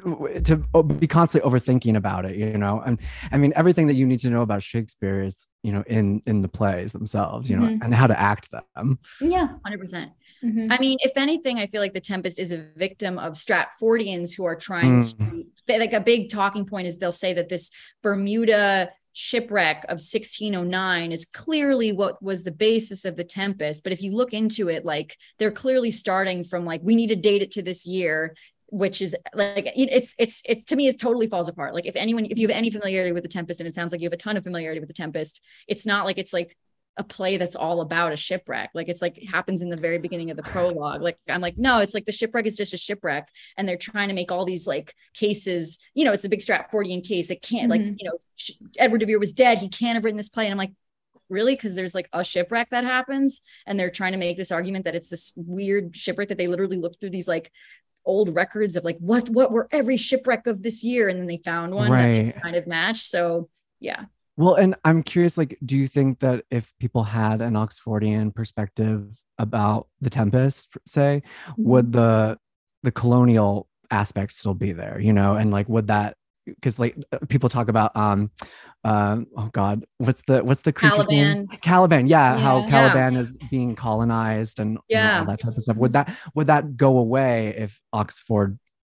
Speaker 2: To be constantly overthinking about it, you know, and I mean everything that you need to know about Shakespeare is, you know, in in the plays themselves, you know, mm-hmm. and how to act them.
Speaker 3: Yeah, one hundred percent. I mean, if anything, I feel like The Tempest is a victim of Stratfordians who are trying mm. to. They, like a big talking point is they'll say that this Bermuda shipwreck of sixteen oh nine is clearly what was the basis of The Tempest. But if you look into it, like they're clearly starting from like we need to date it to this year, which is like, it's, it's, it to me, it totally falls apart. Like if anyone, if you have any familiarity with The Tempest, and it sounds like you have a ton of familiarity with The Tempest, it's not like it's like a play that's all about a shipwreck. Like it's like it happens in the very beginning of the prologue. Like I'm like, no, it's like the shipwreck is just a shipwreck. And they're trying to make all these like cases, you know, it's a big Stratfordian case. It can't mm-hmm. like, you know, Edward de Vere was dead. He can't have written this play. And I'm like, really? Because there's like a shipwreck that happens. And they're trying to make this argument that it's this weird shipwreck that they literally looked through these like old records of like what what were every shipwreck of this year, and then they found one right. that kind of matched. So yeah.
Speaker 2: Well, and I'm curious, like, do you think that if people had an Oxfordian perspective about The Tempest, say, mm-hmm. would the the colonial aspect still be there? You know, and like would that, because like people talk about um um oh god what's the what's the creature's
Speaker 3: Caliban.
Speaker 2: name? Caliban yeah,
Speaker 1: yeah.
Speaker 2: how Caliban yeah. is being colonized and
Speaker 3: yeah
Speaker 2: you know, all that type of stuff. Would that would that go away if Oxford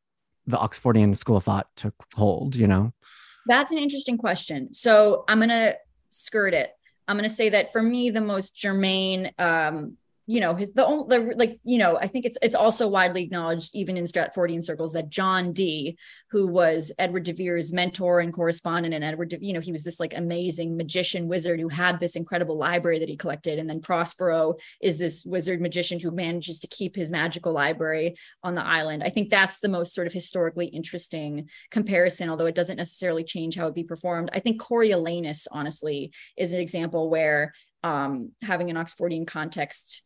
Speaker 2: the Oxfordian school of thought took hold, you know?
Speaker 3: That's an interesting question. So I'm going to skirt it. I'm going to say that for me, the most germane, um, you know, his, the only, the, like, you know, I think it's, it's also widely acknowledged, even in Stratfordian circles, that John Dee, who was Edward de Vere's mentor and correspondent, and Edward, de, you know, he was this like amazing magician wizard who had this incredible library that he collected. And then Prospero is this wizard magician who manages to keep his magical library on the island. I think that's the most sort of historically interesting comparison, although it doesn't necessarily change how it be performed. I think Coriolanus, honestly, is an example where um, having an Oxfordian context,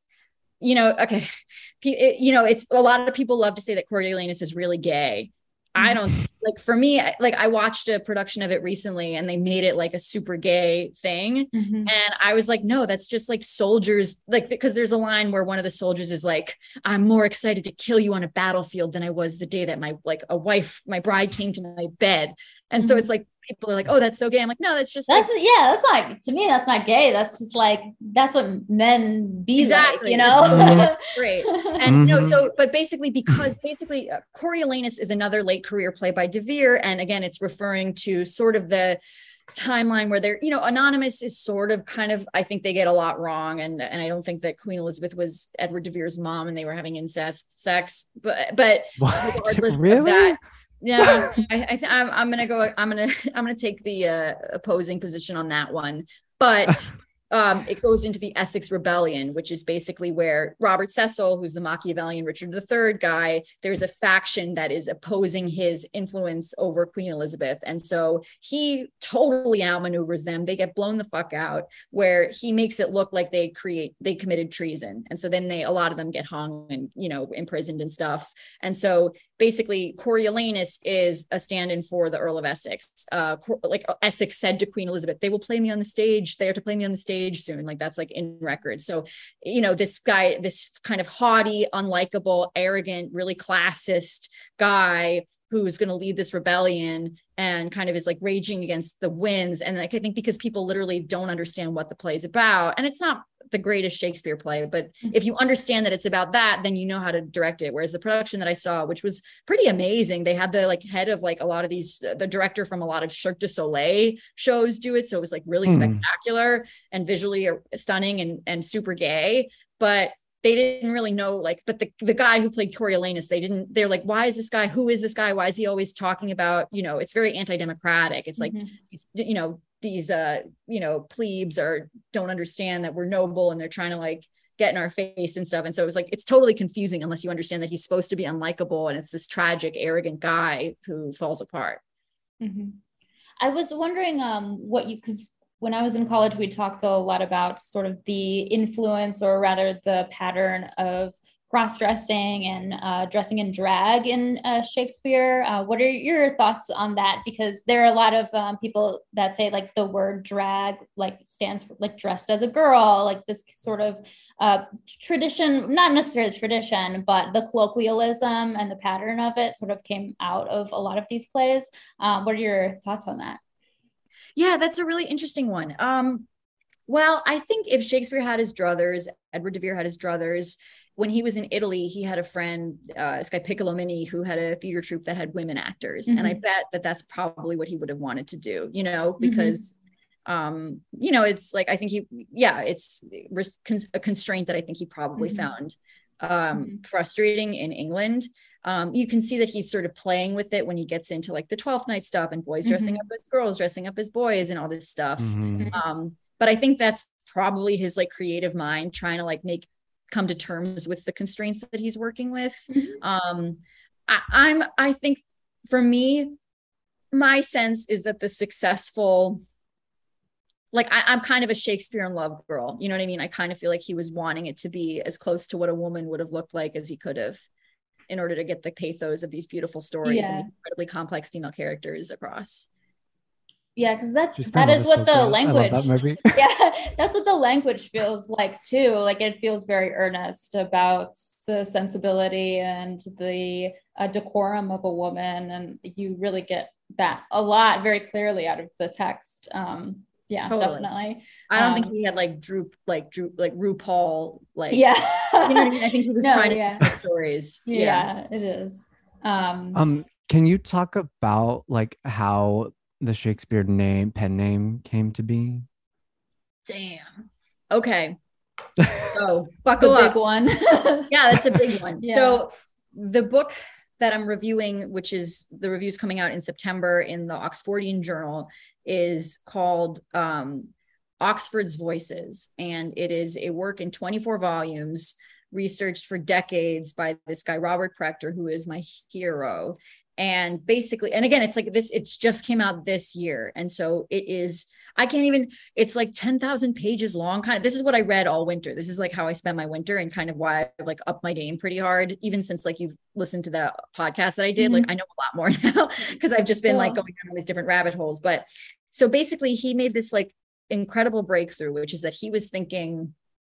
Speaker 3: you know, okay, it, you know, it's a lot of people love to say that Coriolanus is really gay. I don't like, for me, like I watched a production of it recently and they made it like a super gay thing. Mm-hmm. And I was like, no, that's just like soldiers, like, because there's a line where one of the soldiers is like, I'm more excited to kill you on a battlefield than I was the day that my, like a wife, my bride came to my bed. And mm-hmm. so it's like, people are like, oh, that's so gay. I'm like, no, that's just
Speaker 1: that's
Speaker 3: like,
Speaker 1: yeah, that's not, to me, that's not gay. That's just like, that's what men be exactly. like, you know?
Speaker 3: So great. And mm-hmm. no, so, but basically, because basically uh, Coriolanus is another late career play by de Vere. And again, it's referring to sort of the timeline where they're, you know, Anonymous is sort of kind of, I think they get a lot wrong. And, and I don't think that Queen Elizabeth was Edward de Vere's mom and they were having incest sex, but, but
Speaker 2: really?
Speaker 3: Of that, yeah, I, I th- I'm, I'm gonna go. I'm gonna I'm gonna take the uh, opposing position on that one, but um, it goes into the Essex Rebellion, which is basically where Robert Cecil, who's the Machiavellian Richard the Third guy, there's a faction that is opposing his influence over Queen Elizabeth, and so he totally outmaneuvers them. They get blown the fuck out, where he makes it look like they create they committed treason, and so then they a lot of them get hung and you know imprisoned and stuff, and so. Basically, Coriolanus is a stand-in for the Earl of Essex. Uh, like Essex said to Queen Elizabeth, they will play me on the stage. They are to play me on the stage soon. Like that's like in record. So, you know, this guy, this kind of haughty, unlikable, arrogant, really classist guy who's going to lead this rebellion and kind of is like raging against the winds. And like, I think because people literally don't understand what the play is about, and it's not the greatest Shakespeare play, but if you understand that it's about that, then you know how to direct it. Whereas the production that I saw, which was pretty amazing, they had the like head of like a lot of these, the director from a lot of Cirque du Soleil shows do it. So it was like really mm. spectacular and visually stunning and, and super gay, but they didn't really know like, but the, the guy who played Coriolanus, they didn't, they're like, why is this guy, who is this guy? Why is he always talking about, you know, it's very anti-democratic. It's like, mm-hmm. you know, these, uh, you know, plebes are, don't understand that we're noble and they're trying to like get in our face and stuff. And so it was like, it's totally confusing unless you understand that he's supposed to be unlikable. And it's this tragic, arrogant guy who falls apart.
Speaker 1: Mm-hmm. I was wondering um, what you, because when I was in college, we talked a lot about sort of the influence or rather the pattern of cross-dressing and uh, dressing in drag in uh, Shakespeare. Uh, what are your thoughts on that? Because there are a lot of um, people that say like the word drag like stands for like dressed as a girl, like this sort of uh, tradition, not necessarily tradition, but the colloquialism and the pattern of it sort of came out of a lot of these plays. Um, what are your thoughts on that?
Speaker 3: Yeah, that's a really interesting one. Um, well, I think if Shakespeare had his druthers, Edward de Vere had his druthers, when he was in Italy, he had a friend, uh, this guy Piccolomini, who had a theater troupe that had women actors. Mm-hmm. And I bet that that's probably what he would have wanted to do, you know, because, mm-hmm. um, you know, it's like, I think he, yeah, it's a constraint that I think he probably mm-hmm. found um, mm-hmm. frustrating in England. Um, you can see that he's sort of playing with it when he gets into like the Twelfth Night stuff and boys mm-hmm. dressing up as girls, dressing up as boys and all this stuff. Mm-hmm. Um, but I think that's probably his like creative mind trying to like make come to terms with the constraints that he's working with. Mm-hmm. Um, I, I'm, I think for me, my sense is that the successful, like I, I'm kind of a Shakespeare in love girl. You know what I mean? I kind of feel like he was wanting it to be as close to what a woman would have looked like as he could have in order to get the pathos of these beautiful stories yeah. and these incredibly complex female characters across.
Speaker 1: Yeah, because that that is what the language that yeah, that's what the language feels like too. Like it feels very earnest about the sensibility and the uh, decorum of a woman, and you really get that a lot very clearly out of the text. Um, yeah, totally. Definitely.
Speaker 3: I don't um, think he had like Drew, like Drew, like RuPaul, like
Speaker 1: yeah.
Speaker 3: you know what I mean. I think he was no, trying to
Speaker 1: yeah.
Speaker 3: tell stories.
Speaker 1: Yeah, yeah, it is. Um,
Speaker 2: Um, can you talk about like how the Shakespeare name, pen name came to be?
Speaker 3: Damn. Okay. So
Speaker 1: the
Speaker 3: buckle
Speaker 1: big
Speaker 3: up.
Speaker 1: one.
Speaker 3: Yeah, that's a big one.
Speaker 1: Yeah.
Speaker 3: So the book that I'm reviewing, which is the review's coming out in September in the Oxfordian Journal, is called um, Oxford's Voices. And it is a work in twenty-four volumes, researched for decades by this guy, Robert Prechter, who is my hero. And basically, and again, it's like this, it's just came out this year. And so it is, I can't even, it's like ten thousand pages long. Kind of, this is what I read all winter. This is like how I spent my winter, and kind of why I like up my game pretty hard, even since like you've listened to the podcast that I did. Mm-hmm. Like I know a lot more now because I've just been cool. like going down all these different rabbit holes. But so basically he made this like incredible breakthrough, which is that he was thinking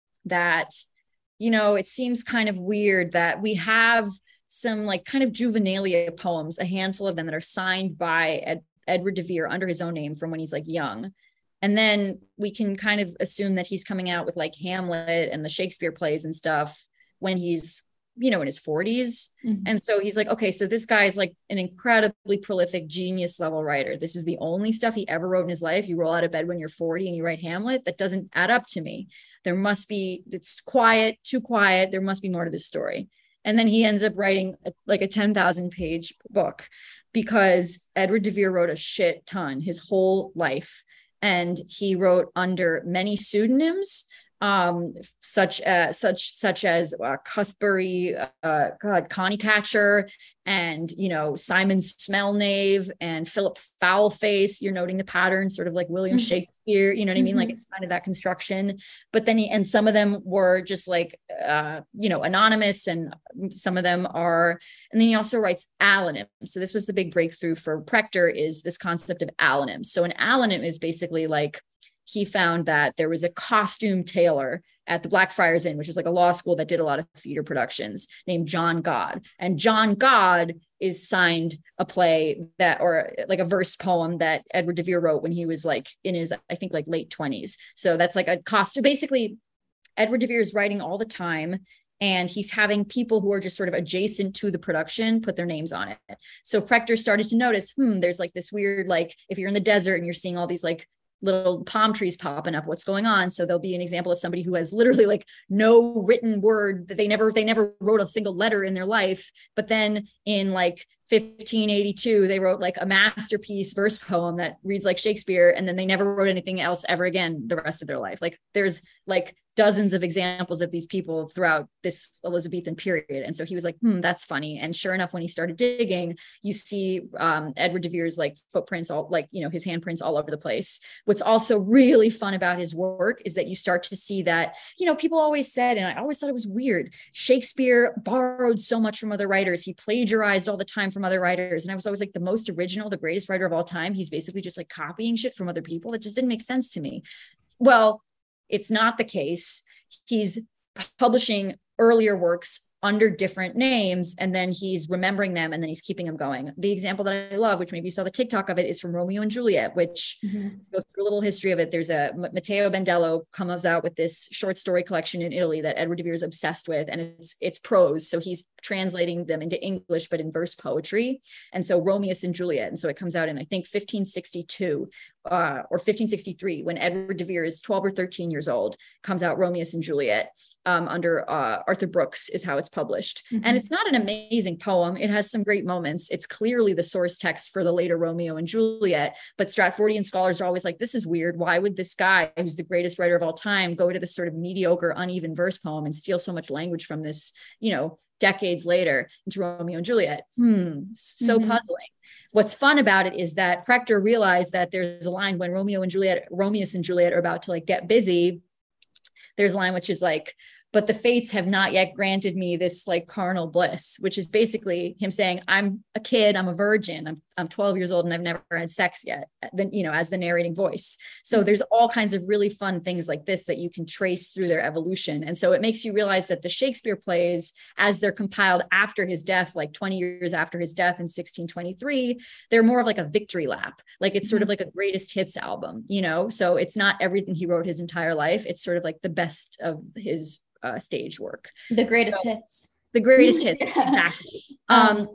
Speaker 3: that, you know, it seems kind of weird that we have some like kind of juvenilia poems, a handful of them that are signed by Ed, Edward de Vere under his own name from when he's like young. And then we can kind of assume that he's coming out with like Hamlet and the Shakespeare plays and stuff when he's, you know, in his forties. Mm-hmm. And so he's like, okay, so this guy is like an incredibly prolific genius level writer. This is the only stuff he ever wrote in his life. You roll out of bed when you're forty and you write Hamlet. That doesn't add up to me. There must be, it's quiet, too quiet. There must be more to this story. And then he ends up writing a, like a ten thousand page book because Edward de Vere wrote a shit ton his whole life. And he wrote under many pseudonyms, um, such as such such as uh, Cuthberry, uh, God, Connie Catcher, and you know Simon Smelnave and Philip Foulface. You're noting the pattern, sort of like William mm-hmm. Shakespeare. You know what I mean? Mm-hmm. Like it's kind of that construction. But then he and some of them were just like uh, you know anonymous, and some of them are. And then he also writes allonyms. So this was the big breakthrough for Prechter, is this concept of allonyms. So an allonym is basically like, he found that there was a costume tailor at the Blackfriars Inn, which is like a law school that did a lot of theater productions, named John God. And John God is signed a play that, or like a verse poem that Edward de Vere wrote when he was like in his, I think like late twenties. So that's like a costume. Basically, Edward de Vere is writing all the time, and he's having people who are just sort of adjacent to the production put their names on it. So Prechter started to notice, hmm, there's like this weird, like if you're in the desert and you're seeing all these like little palm trees popping up, what's going on? So there'll be an example of somebody who has literally like no written word, that they never, they never wrote a single letter in their life. But then in like fifteen eighty-two, they wrote like a masterpiece verse poem that reads like Shakespeare. And then they never wrote anything else ever again the rest of their life. Like there's like dozens of examples of these people throughout this Elizabethan period. And so he was like, hmm, that's funny. And sure enough, when he started digging, you see um, Edward de Vere's like footprints, all like, you know, his handprints all over the place. What's also really fun about his work is that you start to see that, you know, people always said, and I always thought it was weird, Shakespeare borrowed so much from other writers. He plagiarized all the time from other writers. And I was always like, the most original, the greatest writer of all time, he's basically just like copying shit from other people. That just didn't make sense to me. Well, it's not the case. He's publishing earlier works under different names, and then he's remembering them, and then he's keeping them going. The example that I love, which maybe you saw the TikTok of it, is from Romeo and Juliet, which mm-hmm. let's go through a little history of it. There's a Matteo Bandello comes out with this short story collection in Italy that Edward de Vere is obsessed with, and it's it's prose. So he's translating them into English, but in verse poetry. And so Romeo and Juliet. And so it comes out in, I think, fifteen sixty-two uh, or fifteen sixty-three, when Edward de Vere is twelve or thirteen years old, comes out Romeo and Juliet. Um, under uh, Arthur Brooks is how it's published. Mm-hmm. And it's not an amazing poem. It has some great moments. It's clearly the source text for the later Romeo and Juliet, but Stratfordian scholars are always like, this is weird. Why would this guy, who's the greatest writer of all time, go to this sort of mediocre, uneven verse poem and steal so much language from this, you know, decades later into Romeo and Juliet? Hmm, so mm-hmm. puzzling. What's fun about it is that Prechter realized that there's a line when Romeo and Juliet, Romeo and Juliet are about to like get busy. There's a line which is like, but the fates have not yet granted me this like carnal bliss, which is basically him saying, I'm a kid, I'm a virgin, I'm, I'm twelve years old and I've never had sex yet, then, you know, as the narrating voice. So there's all kinds of really fun things like this that you can trace through their evolution. And so it makes you realize that the Shakespeare plays, as they're compiled after his death, like twenty years after his death in sixteen twenty-three, they're more of like a victory lap. Like it's sort of like a greatest hits album, you know? So it's not everything he wrote his entire life. It's sort of like the best of his uh, stage work.
Speaker 1: The greatest
Speaker 3: so,
Speaker 1: hits.
Speaker 3: The greatest hits, exactly. Um,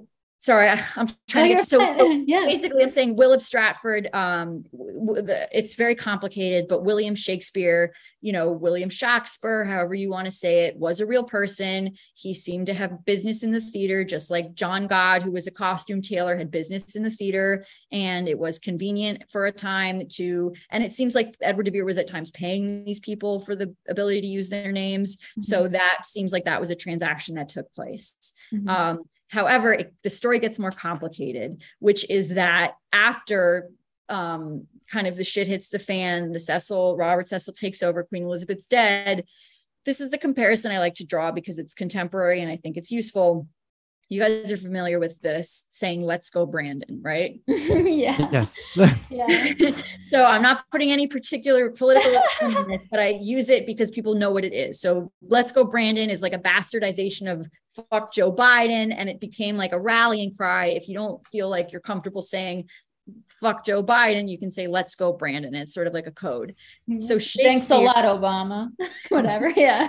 Speaker 3: sorry, I, I'm trying
Speaker 1: oh,
Speaker 3: to get so, so
Speaker 1: yes.
Speaker 3: basically I'm saying Will of Stratford, um, w- w- the, it's very complicated, but William Shakespeare, you know, William Shakespeare, however you want to say it, was a real person. He seemed to have business in the theater, just like John God, who was a costume tailor, had business in the theater. And it was convenient for a time to, and it seems like Edward de Vere was at times paying these people for the ability to use their names. Mm-hmm. So that seems like that was a transaction that took place. Mm-hmm. Um, However, it, the story gets more complicated, which is that after um, kind of the shit hits the fan, the Cecil, Robert Cecil takes over, Queen Elizabeth's dead. This is the comparison I like to draw because it's contemporary and I think it's useful. You guys are familiar with this saying, let's go Brandon, right?
Speaker 1: yeah.
Speaker 2: Yes.
Speaker 1: yeah.
Speaker 3: So I'm not putting any particular political spin on this, but I use it because people know what it is. So let's go Brandon is like a bastardization of fuck Joe Biden. And it became like a rallying cry. If you don't feel like you're comfortable saying fuck Joe Biden, you can say, let's go Brandon. It's sort of like a code. So
Speaker 1: thanks a lot, Obama, whatever. Yeah.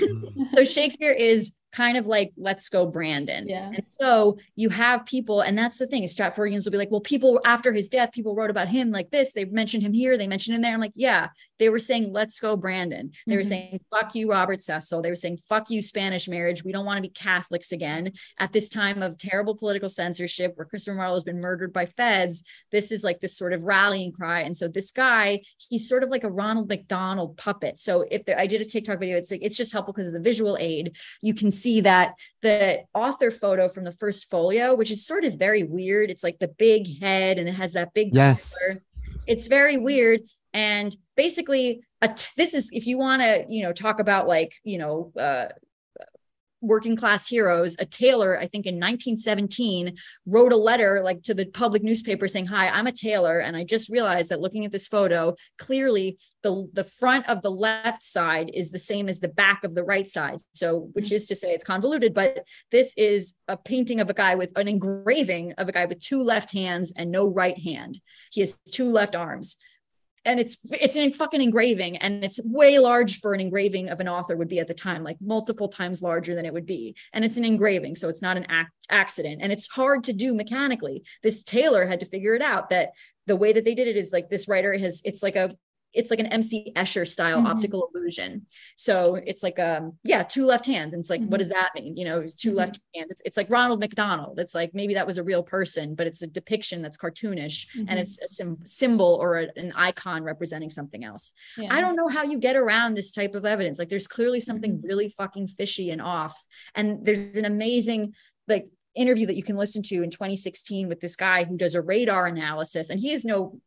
Speaker 3: So Shakespeare is kind of like, let's go Brandon.
Speaker 1: Yeah.
Speaker 3: And so you have people, and that's the thing is Stratfordians will be like, well, people after his death, people wrote about him like this. They mentioned him here. They mentioned him there. I'm like, yeah, they were saying, let's go Brandon. They mm-hmm. were saying, fuck you, Robert Cecil. They were saying, fuck you, Spanish marriage. We don't want to be Catholics again at this time of terrible political censorship where Christopher Marlowe has been murdered by feds. This is like this sort of rallying cry. And so this guy, he's sort of like a Ronald McDonald puppet. So if there, I did a TikTok video, it's like, it's just helpful because of the visual aid. You can see that the author photo from the first folio, which is sort of very weird. It's like the big head and it has that big
Speaker 2: yes.
Speaker 3: collar. It's very weird. And basically a t- this is, if you want to, you know, talk about like, you know, uh, working class heroes, a tailor, I think in nineteen seventeen wrote a letter like to the public newspaper saying, hi, I'm a tailor. And I just realized that looking at this photo, clearly the, the front of the left side is the same as the back of the right side. So, which is to say it's convoluted, but this is a painting of a guy with an engraving of a guy with two left hands and no right hand. He has two left arms. And it's it's a fucking engraving, and it's way large for an engraving of an author would be at the time, like multiple times larger than it would be. And it's an engraving, so it's not an act, accident. And it's hard to do mechanically. This tailor had to figure it out that the way that they did it is like this writer has, it's like a, it's like an M C Escher style mm-hmm. optical illusion. So it's like, um, yeah, two left hands. And it's like, mm-hmm. what does that mean? You know, it's two mm-hmm. left hands. It's, it's like Ronald McDonald. It's like, maybe that was a real person, but it's a depiction that's cartoonish mm-hmm. and it's a sim- symbol or a, an icon representing something else. Yeah. I don't know how you get around this type of evidence. Like there's clearly something mm-hmm. really fucking fishy and off. And there's an amazing, like, interview that you can listen to in twenty sixteen with this guy who does a radar analysis, and he is no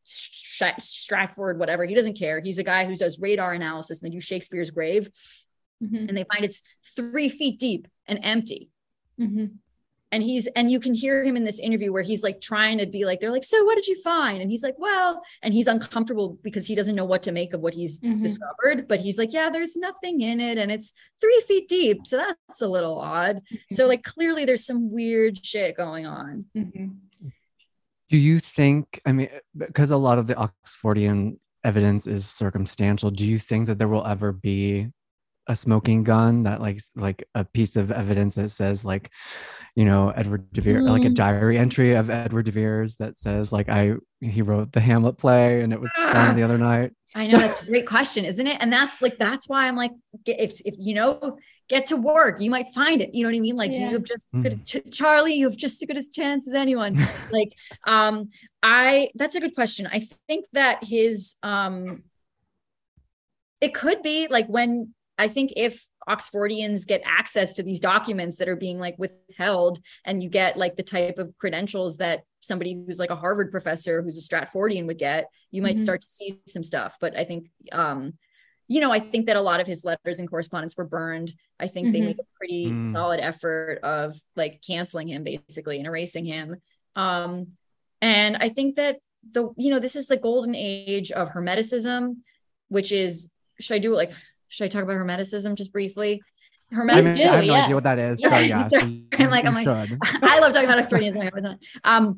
Speaker 3: Stratford, whatever. He doesn't care. He's a guy who does radar analysis, and they do Shakespeare's grave, mm-hmm. and they find it's three feet deep and empty. Mm-hmm. And he's, and you can hear him in this interview where he's like trying to be like, they're like, so what did you find? And he's like, well, and he's uncomfortable because he doesn't know what to make of what he's mm-hmm. discovered, but he's like, yeah, there's nothing in it. And it's three feet deep. So that's a little odd. Mm-hmm. So like, clearly there's some weird shit going on.
Speaker 2: Mm-hmm. Do you think, I mean, because a lot of the Oxfordian evidence is circumstantial, do you think that there will ever be a smoking gun, that like, like a piece of evidence that says like, you know, Edward de Vere, mm. like a diary entry of Edward de Vere's that says like, I, he wrote the Hamlet play and it was ah, on the other night.
Speaker 3: I know, that's a great question, isn't it? And that's like, that's why I'm like, if, if you know, get to work, you might find it. You know what I mean? Like yeah. you have just as good as Ch- Charlie, you have just as good a chance as anyone. like, um, I, that's a good question. I think that his, um, it could be like when, I think if Oxfordians get access to these documents that are being like withheld, and you get like the type of credentials that somebody who's like a Harvard professor who's a Stratfordian would get, you might mm-hmm. start to see some stuff. But I think, um, you know, I think that a lot of his letters and correspondence were burned. I think mm-hmm. they make a pretty mm. solid effort of like canceling him basically and erasing him. Um, and I think that the, you know, this is the golden age of Hermeticism, which is, should I do it like, should I talk about Hermeticism just briefly? Hermeticism.
Speaker 2: I, mean, I have no yes. idea what that is. So yeah, so
Speaker 3: I'm like, I'm like, I love talking about Oxfordianism. Um,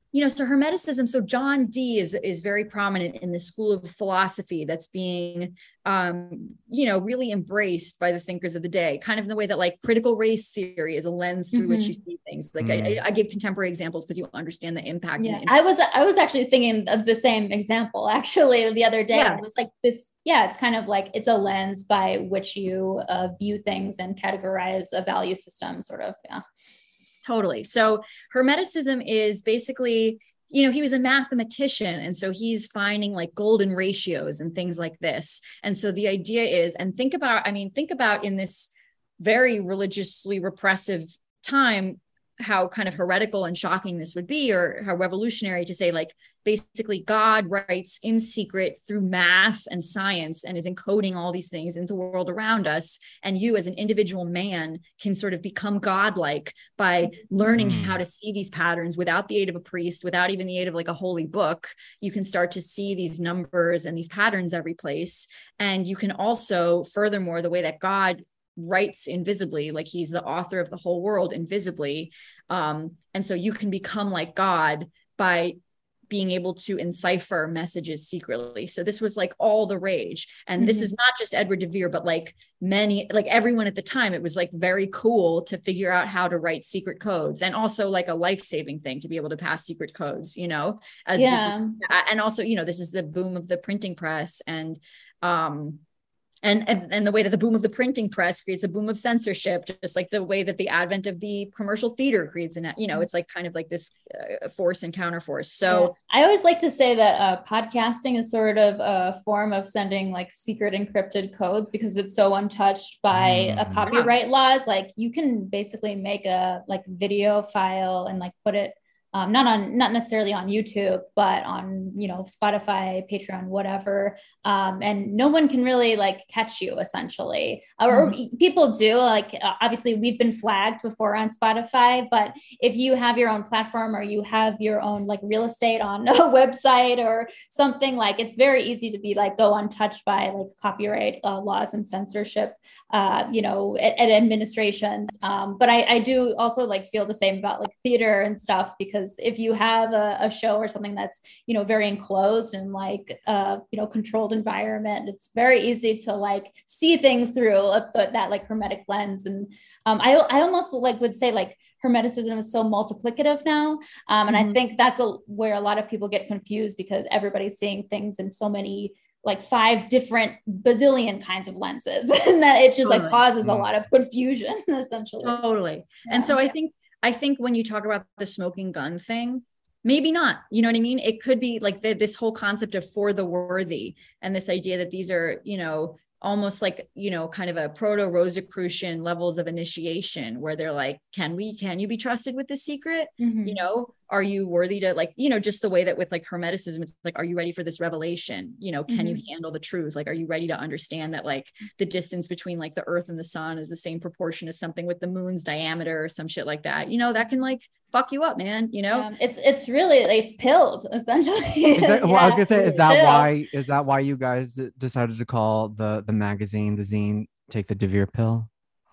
Speaker 3: you know, so Hermeticism, so John Dee is, is very prominent in the school of philosophy that's being, um, you know, really embraced by the thinkers of the day, kind of in the way that like critical race theory is a lens through mm-hmm. which you see things. Like mm. I, I give contemporary examples because you understand the impact.
Speaker 1: Yeah,
Speaker 3: the
Speaker 1: I was, I was actually thinking of the same example actually the other day. Yeah. It was like this, yeah, it's kind of like, it's a lens by which you uh, view things and categorize a value system sort of, yeah.
Speaker 3: Totally. So Hermeticism is basically, you know, he was a mathematician. And so he's finding like golden ratios and things like this. And so the idea is, and think about, I mean, think about in this very religiously repressive time, how kind of heretical and shocking this would be, or how revolutionary to say, like, basically God writes in secret through math and science and is encoding all these things into the world around us. And you as an individual man can sort of become godlike by learning mm. how to see these patterns without the aid of a priest, without even the aid of like a holy book. You can start to see these numbers and these patterns every place. And you can also, furthermore, the way that God writes invisibly, like he's the author of the whole world invisibly. Um, and so you can become like God by being able to encipher messages secretly. So this was like all the rage. And mm-hmm. this is not just Edward de Vere, but like many, like everyone at the time, it was like very cool to figure out how to write secret codes, and also like a life-saving thing to be able to pass secret codes, you know, as
Speaker 1: yeah.
Speaker 3: this is, and also, you know, this is the boom of the printing press, and, um, And, and and the way that the boom of the printing press creates a boom of censorship, just like the way that the advent of the commercial theater creates, an, you know, it's like kind of like this uh, force and counterforce. So
Speaker 1: yeah. I always like to say that uh, podcasting is sort of a form of sending like secret encrypted codes because it's so untouched by mm, uh, copyright yeah. laws. Like you can basically make a like video file and like put it Um, not on, not necessarily on YouTube, but on, you know, Spotify, Patreon, whatever. Um, and no one can really like catch you essentially, or, mm-hmm. or people do like, uh, obviously we've been flagged before on Spotify, but if you have your own platform or you have your own like real estate on a website or something, like it's very easy to be like, go untouched by like copyright uh, laws and censorship, uh, you know, at, at administrations. Um, but I, I do also like feel the same about like theater and stuff, because if you have a, a show or something that's, you know, very enclosed and like, uh, you know, controlled environment, it's very easy to like see things through a, that like hermetic lens. And um, I, I almost like would say like Hermeticism is so multiplicative now. Um, and mm-hmm. I think that's a, where a lot of people get confused, because everybody's seeing things in so many like five different bazillion kinds of lenses, and that it just totally. like causes mm-hmm. a lot of confusion essentially.
Speaker 3: Totally. Yeah. And so I think I think when you talk about the smoking gun thing, maybe not, you know what I mean? It could be like the, this whole concept of for the worthy, and this idea that these are, you know, almost like, you know, kind of a proto Rosicrucian levels of initiation, where they're like, can we, can you be trusted with the secret? Mm-hmm. You know, are you worthy to like, you know, just the way that with like Hermeticism, it's like, are you ready for this revelation? You know, can mm-hmm. you handle the truth? Like, are you ready to understand that like the distance between like the earth and the sun is the same proportion as something with the moon's diameter or some shit like that? You know, that can like fuck you up, man, you know?
Speaker 1: Yeah, it's, it's really, it's pilled essentially.
Speaker 2: Is that, well, yeah, I was gonna say, is that pill. why, is that why you guys decided to call the, the magazine, the zine, Take the de Vere Pill?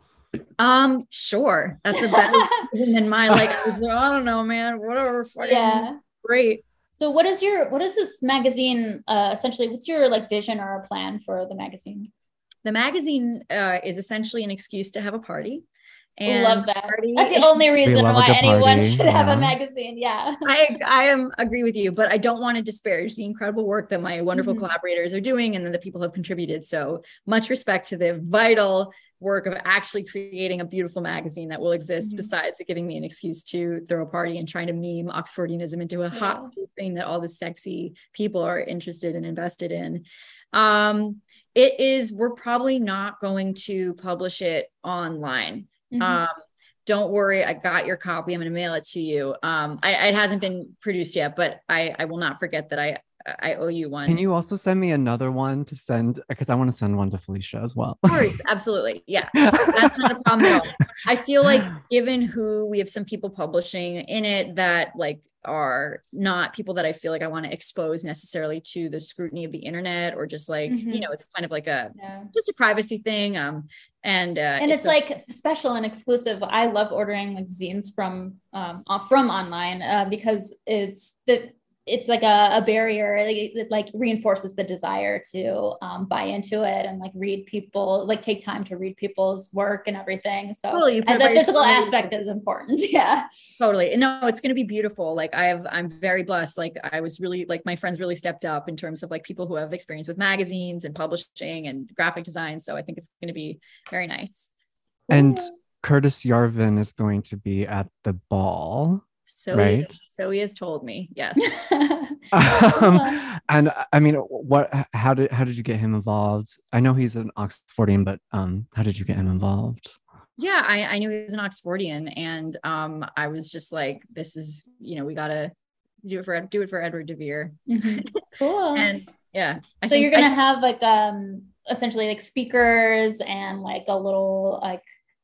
Speaker 3: Um, sure. That's a better than my, like, I don't know, man, whatever.
Speaker 1: Yeah.
Speaker 3: Great.
Speaker 1: So what is your, what is this magazine, uh, essentially, what's your like vision or a plan for the magazine?
Speaker 3: The magazine uh, is essentially an excuse to have a party.
Speaker 1: And love that. Party. That's the only reason why anyone should yeah. have a magazine. Yeah.
Speaker 3: I I am agree with you, but I don't want to disparage the incredible work that my wonderful mm-hmm. collaborators are doing and then the people who have contributed. So much respect to the vital work of actually creating a beautiful magazine that will exist, mm-hmm. besides giving me an excuse to throw a party and trying to meme Oxfordianism into a hot yeah. thing that all the sexy people are interested and invested in. Um, it is, we're probably not going to publish it online. Mm-hmm. Um, don't worry, I got your copy. I'm going to mail it to you. Um, I, it hasn't been produced yet, but I, I will not forget that I, I owe you one.
Speaker 2: Can you also send me another one to send? Because I want to send one to Felicia as well.
Speaker 3: Of course, absolutely. Yeah, that's not a problem at all. I feel like given who we have some people publishing in it that like are not people that I feel like I want to expose necessarily to the scrutiny of the internet, or just like, mm-hmm. you know, it's kind of like a, yeah. just a privacy thing. Um, and, uh,
Speaker 1: and it's, it's a- like special and exclusive. I love ordering like zines from, um, from online, uh, because it's the, it's like a, a barrier, like it like reinforces the desire to um, buy into it and like read people, like take time to read people's work and everything. So totally, and the physical aspect is important. Yeah,
Speaker 3: totally. And no, it's going to be beautiful. Like I have, I'm very blessed. Like I was really, like my friends really stepped up in terms of like people who have experience with magazines and publishing and graphic design. So I think it's going to be very nice.
Speaker 2: And Curtis Yarvin is going to be at the ball.
Speaker 3: So, right? he, so he has told me, yes.
Speaker 2: um, and I mean, what? How did how did you get him involved? I know he's an Oxfordian, but um, how did you get him involved?
Speaker 3: Yeah, I, I knew he was an Oxfordian, and um, I was just like, this is, you know, we gotta do it for do it for Edward de Vere.
Speaker 1: Mm-hmm. Cool.
Speaker 3: And yeah,
Speaker 1: I so you're gonna I, have like um essentially like speakers and like a little like.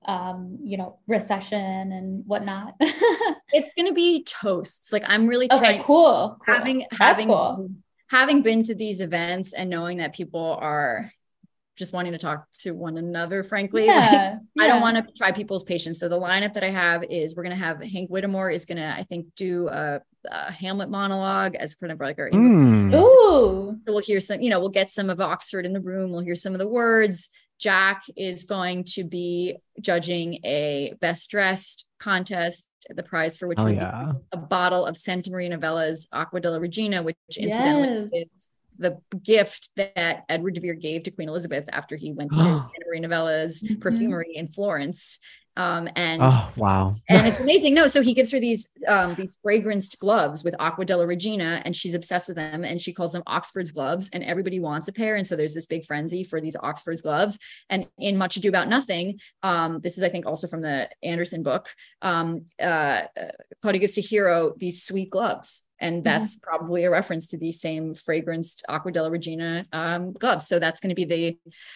Speaker 1: um you know recession and whatnot.
Speaker 3: It's gonna be toasts. Like I'm really
Speaker 1: okay
Speaker 3: trying,
Speaker 1: cool, cool.
Speaker 3: having
Speaker 1: That's
Speaker 3: having
Speaker 1: cool.
Speaker 3: having been to these events and knowing that people are just wanting to talk to one another, frankly.
Speaker 1: Yeah,
Speaker 3: like,
Speaker 1: yeah.
Speaker 3: I don't want to try people's patience. So the lineup that I have is we're gonna have Hank Whittemore is gonna, I think, do a, a Hamlet monologue as kind of like our
Speaker 2: mm.
Speaker 1: Ooh.
Speaker 3: So we'll hear some, you know, we'll get some of Oxford in the room, we'll hear some of the words. Jack is going to be judging a best dressed contest, the prize for which
Speaker 2: oh,
Speaker 3: is
Speaker 2: yeah.
Speaker 3: a bottle of Santa Maria Novella's Acqua della Regina, which incidentally
Speaker 1: yes.
Speaker 3: is the gift that Edward de Vere gave to Queen Elizabeth after he went to Santa Maria Novella's
Speaker 1: mm-hmm.
Speaker 3: perfumery in Florence. Um, and
Speaker 2: oh wow,
Speaker 3: and it's amazing. No, so he gives her these um, these fragranced gloves with Acqua della Regina, and she's obsessed with them, and she calls them Oxford's gloves, and everybody wants a pair, and so there's this big frenzy for these Oxford's gloves. And in Much Ado About Nothing, um, this is I think also from the Anderson book, um, uh, Claudia gives to Hero these sweet gloves. And that's mm-hmm. probably a reference to these same fragranced Acqua della Regina um, gloves. So that's going to be the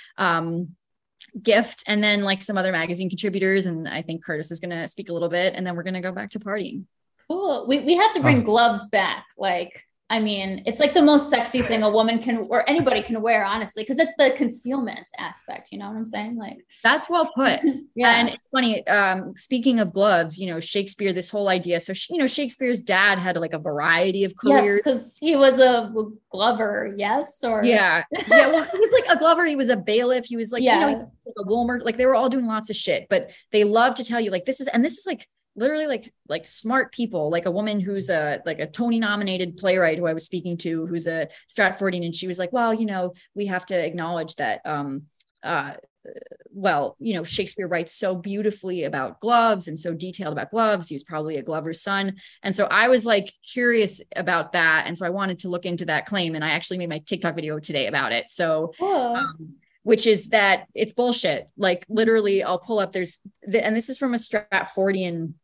Speaker 3: um, gift. And then like some other magazine contributors. And I think Curtis is going to speak a little bit. And then we're going to go back to partying.
Speaker 1: Cool. We, we have to bring oh. gloves back. Like, I mean, it's like the most sexy thing a woman can, or anybody can wear, honestly, because it's the concealment aspect. You know what I'm saying? Like,
Speaker 3: that's well put.
Speaker 1: Yeah.
Speaker 3: And it's funny. Um, speaking of gloves, you know, Shakespeare, this whole idea. So, you know, Shakespeare's dad had like a variety of careers.
Speaker 1: Yes, because he was a glover. Yes. Or
Speaker 3: yeah. Yeah. Well, he was like a glover. He was a bailiff. He was like,
Speaker 1: yeah.
Speaker 3: you know, he was like a Woolmer. Like they were all doing lots of shit, but they love to tell you like, this is, and this is like, literally like like smart people, like a woman who's a like a Tony nominated playwright who I was speaking to, who's a Stratfordian, and she was like, well, you know, we have to acknowledge that um uh well, you know, Shakespeare writes so beautifully about gloves and so detailed about gloves. He was probably a glover's son. And so I was like curious about that. And so I wanted to look into that claim. And I actually made my TikTok video today about it. So um, which is that it's bullshit. Like literally I'll pull up, there's, the, and this is from a Stratfordian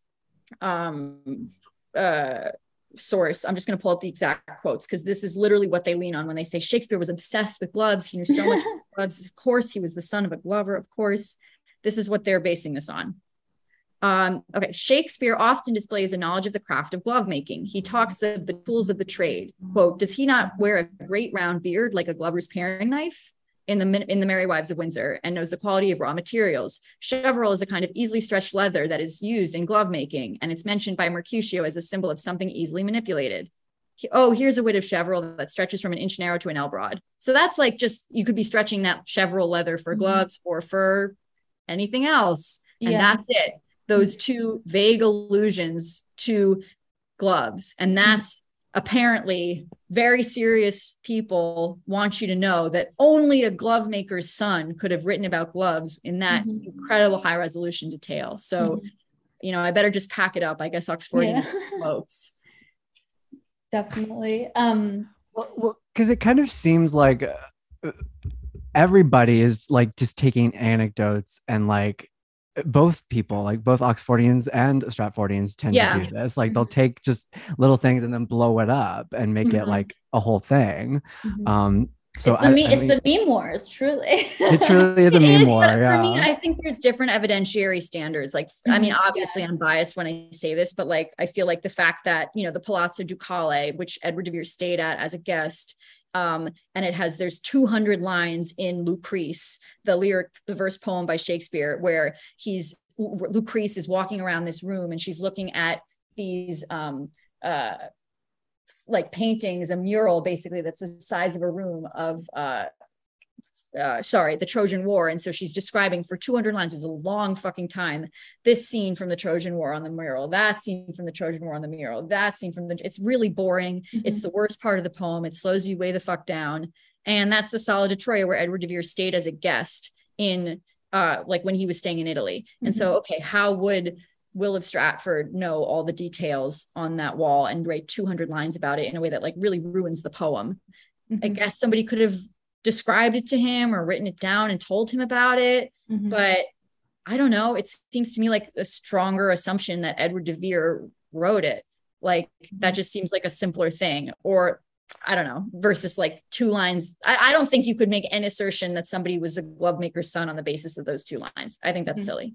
Speaker 3: um uh source. I'm just going to pull up the exact quotes because this is literally what they lean on when they say Shakespeare was obsessed with gloves. He knew so much about gloves. Of course, he was the son of a glover. Of course, this is what they're basing this on. Um, okay, Shakespeare often displays a knowledge of the craft of glove making. He talks of the tools of the trade. Quote, does he not wear a great round beard like a glover's paring knife? In the in the Merry Wives of Windsor, and knows the quality of raw materials. Cheverel is a kind of easily stretched leather that is used in glove making, and it's mentioned by Mercutio as a symbol of something easily manipulated. He, oh, here's a wit of Cheverel that stretches from an inch narrow to an ell broad. So that's like just, you could be stretching that Cheverel leather for gloves mm-hmm. or for anything else. And yeah. that's it. Those two vague allusions to gloves. And that's mm-hmm. apparently very serious people want you to know that only a glove maker's son could have written about gloves in that mm-hmm. incredible high resolution detail. So, mm-hmm. you know, I better just pack it up. I guess Oxfordian
Speaker 1: yeah.
Speaker 3: quotes.
Speaker 1: Definitely. Um,
Speaker 2: well, because it kind of seems like everybody is like just taking anecdotes and like both people, like both Oxfordians and Stratfordians tend
Speaker 3: Yeah.
Speaker 2: to do this. Like they'll take just little things and then blow it up and make
Speaker 3: Mhm.
Speaker 2: it like a whole thing.
Speaker 1: Mhm.
Speaker 2: Um, so
Speaker 1: it's the
Speaker 2: I,
Speaker 1: me-
Speaker 2: I
Speaker 1: it's
Speaker 2: mean,
Speaker 1: the meme wars, truly.
Speaker 2: it truly is a
Speaker 3: It
Speaker 2: meme
Speaker 3: is,
Speaker 2: war.
Speaker 3: but
Speaker 2: Yeah.
Speaker 3: for me, I think there's different evidentiary standards. Like, I mean, obviously I'm biased when I say this, but like, I feel like the fact that, you know, the Palazzo Ducale, which Edward de Vere stayed at as a guest, um, and it has, there's two hundred lines in Lucrece, the lyric, the verse poem by Shakespeare, where he's, Lucrece is walking around this room and she's looking at these, um, uh, like paintings, a mural basically that's the size of a room of, uh, uh, sorry, the Trojan War. And so she's describing for two hundred lines, it was a long fucking time, this scene from the Trojan War on the mural, that scene from the Trojan War on the mural, that scene from the, it's really boring. Mm-hmm. It's the worst part of the poem. It slows you way the fuck down. And that's the Sala di Troia where Edward de Vere stayed as a guest in, uh, like when he was staying in Italy. Mm-hmm. And so, okay, how would Will of Stratford know all the details on that wall and write two hundred lines about it in a way that like really ruins the poem? Mm-hmm. I guess somebody could have described it to him or written it down and told him about it. Mm-hmm. But I don't know. It seems to me like a stronger assumption that Edward de Vere wrote it. Like that just seems like a simpler thing. Or I don't know, versus like two lines. I, I don't think you could make an assertion that somebody was a glove maker's son on the basis of those two lines. I think that's mm-hmm. silly.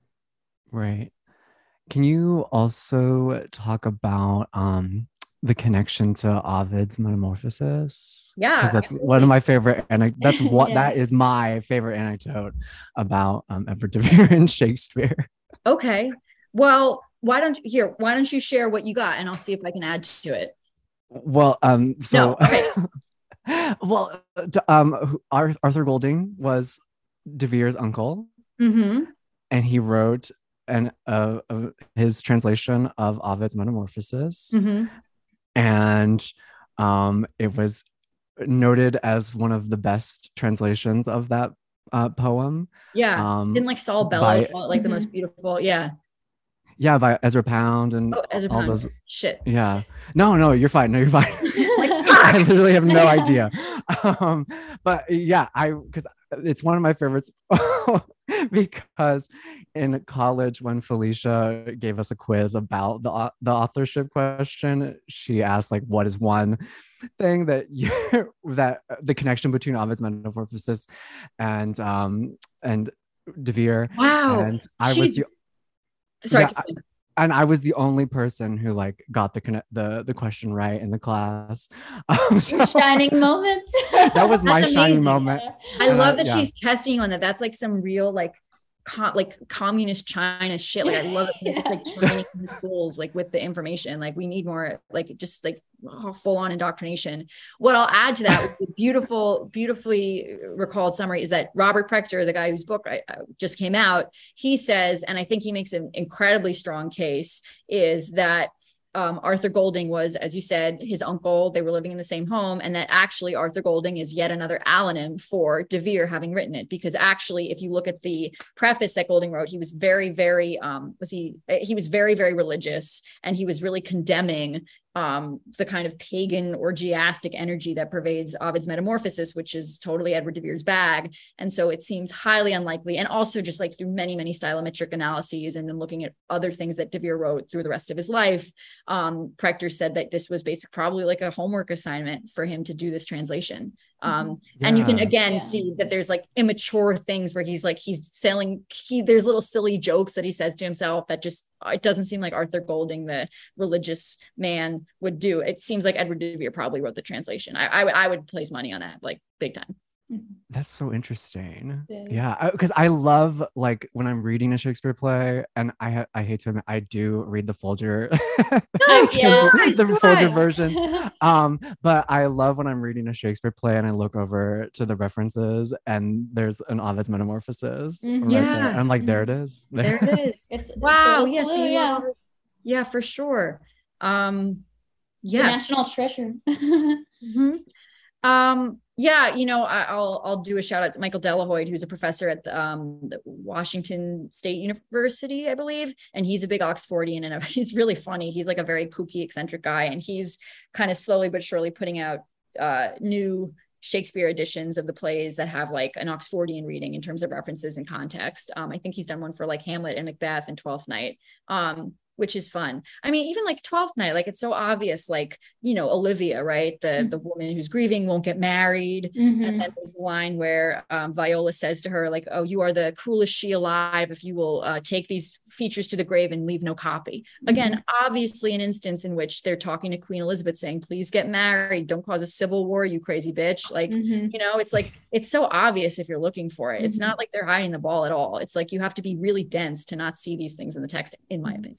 Speaker 2: Right. Can you also talk about um the connection to Ovid's Metamorphosis?
Speaker 3: Yeah,
Speaker 2: because that's absolutely. One of my favorite, and that's what yeah. that is my favorite anecdote about um, Edward de Vere and Shakespeare.
Speaker 3: Okay, well, why don't you here? Why don't you share what you got, and I'll see if I can add to it.
Speaker 2: Well, um, so
Speaker 3: no, okay.
Speaker 2: well, um, Arthur Golding was de Vere's uncle,
Speaker 3: mm-hmm.
Speaker 2: and he wrote an uh, uh, his translation of Ovid's Metamorphosis.
Speaker 3: Mm-hmm.
Speaker 2: And um, it was noted as one of the best translations of that uh, poem.
Speaker 3: Yeah, um, didn't like Saul Bellow call it like mm-hmm. the most beautiful. Yeah,
Speaker 2: yeah, by Ezra Pound and
Speaker 3: oh, Ezra
Speaker 2: all
Speaker 3: Pound.
Speaker 2: those.
Speaker 3: Shit.
Speaker 2: Yeah, no, no, you're fine. No, you're fine.
Speaker 3: like,
Speaker 2: I literally have no idea. Um, but yeah, I because it's one of my favorites because in college when Felicia gave us a quiz about the the authorship question, she asked like, what is one thing that you that the connection between Ovid's Metamorphosis and um and de Vere.
Speaker 3: Wow.
Speaker 2: And I
Speaker 3: She's...
Speaker 2: was the
Speaker 3: sorry
Speaker 2: yeah, and I was the only person who like got the connect the the question right in the class.
Speaker 1: Um, so shining moment.
Speaker 2: That was my shining moment.
Speaker 3: I and love I, that yeah. she's testing on that. That's like some real like com- like communist China shit. Like I love it. Yeah. It's like training in schools like with the information. Like we need more like just like full on indoctrination. What I'll add to that, with the beautiful, beautifully recalled summary is that Robert Prechter, the guy whose book I, I just came out, he says, and I think he makes an incredibly strong case, is that Um, Arthur Golding was, as you said, his uncle. They were living in the same home, and that actually Arthur Golding is yet another allonym for de Vere having written it. Because actually, if you look at the preface that Golding wrote, he was very, very um, was he? He was very, very religious, and he was really condemning um, the kind of pagan orgiastic energy that pervades Ovid's Metamorphosis, which is totally Edward de Vere's bag. And so it seems highly unlikely. And also just like through many, many stylometric analyses and then looking at other things that de Vere wrote through the rest of his life, um, Prechter said that this was basically probably like a homework assignment for him to do this translation. Um, yeah. And you can again yeah. see that there's like immature things where he's like, he's selling, he, there's little silly jokes that he says to himself that just, it doesn't seem like Arthur Golding, the religious man, would do. It seems like Edward de Vere probably wrote the translation. I, I, I would place money on that, like big time.
Speaker 2: That's so interesting. Yeah, because I, I love like when I'm reading a Shakespeare play, and I ha- I hate to admit I do read the Folger,
Speaker 1: oh, yeah.
Speaker 2: the, the Folger versions. Um, but I love when I'm reading a Shakespeare play and I look over to the references and there's an Ovid's Metamorphosis.
Speaker 3: Mm-hmm.
Speaker 2: Right
Speaker 3: yeah,
Speaker 2: there. I'm like, there it is.
Speaker 3: There it is. It's wow. Yes. Yeah, yeah. yeah, for sure. Um, yes.
Speaker 1: It's a national treasure.
Speaker 3: mm-hmm. Um. Yeah, you know, I, I'll I'll do a shout out to Michael Delahoyd, who's a professor at the, um, the Washington State University, I believe, and he's a big Oxfordian, and he's really funny. He's like a very kooky, eccentric guy, and he's kind of slowly but surely putting out uh, new Shakespeare editions of the plays that have like an Oxfordian reading in terms of references and context. Um, I think he's done one for like Hamlet and Macbeth and Twelfth Night. Um, which is fun. I mean, even like Twelfth Night, like it's so obvious, like, you know, Olivia, right? The, mm-hmm. the woman who's grieving won't get married. Mm-hmm. And then there's a line where um, Viola says to her, like, oh, you are the cruelest she alive if you will uh, take these features to the grave and leave no copy. Again, mm-hmm. obviously an instance in which they're talking to Queen Elizabeth saying, please get married. Don't cause a civil war, you crazy bitch. Like, mm-hmm. you know, it's like, it's so obvious if you're looking for it. Mm-hmm. It's not like they're hiding the ball at all. It's like, you have to be really dense to not see these things in the text, in my opinion.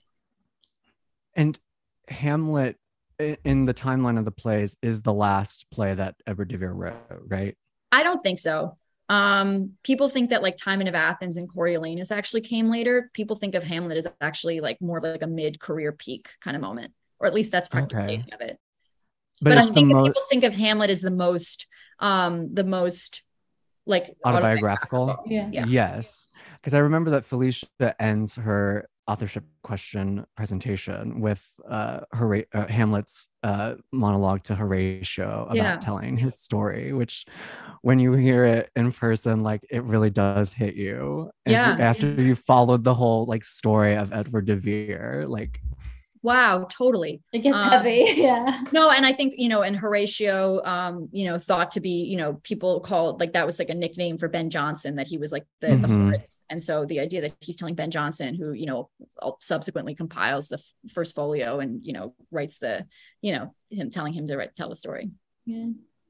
Speaker 2: And Hamlet, in the timeline of the plays, is the last play that Edward de Vere wrote, right?
Speaker 3: I don't think so. Um, people think that like Timon of Athens and Coriolanus actually came later. People think of Hamlet as actually like more of like a mid-career peak kind of moment, or at least that's part okay. of it. But, but I think mo- people think of Hamlet as the most, um, the most like
Speaker 2: autobiographical.
Speaker 3: autobiographical. Yeah. yeah.
Speaker 2: Yes, because I remember that Felicia ends her authorship question presentation with uh, Hora- uh Hamlet's uh, monologue to Horatio about yeah. telling his story, which when you hear it in person, like it really does hit you. And
Speaker 3: yeah.
Speaker 2: after you followed the whole like story of Edward de Vere, like
Speaker 3: wow, totally.
Speaker 1: It gets um, heavy. Yeah.
Speaker 3: No, and I think, you know, and Horatio, um, you know, thought to be, you know, people called like that was like a nickname for Ben Jonson, that he was like the, mm-hmm. the Horace. And so the idea that he's telling Ben Jonson, who, you know, subsequently compiles the f- first folio and, you know, writes the, you know, him telling him to write, tell the story.
Speaker 1: Yeah.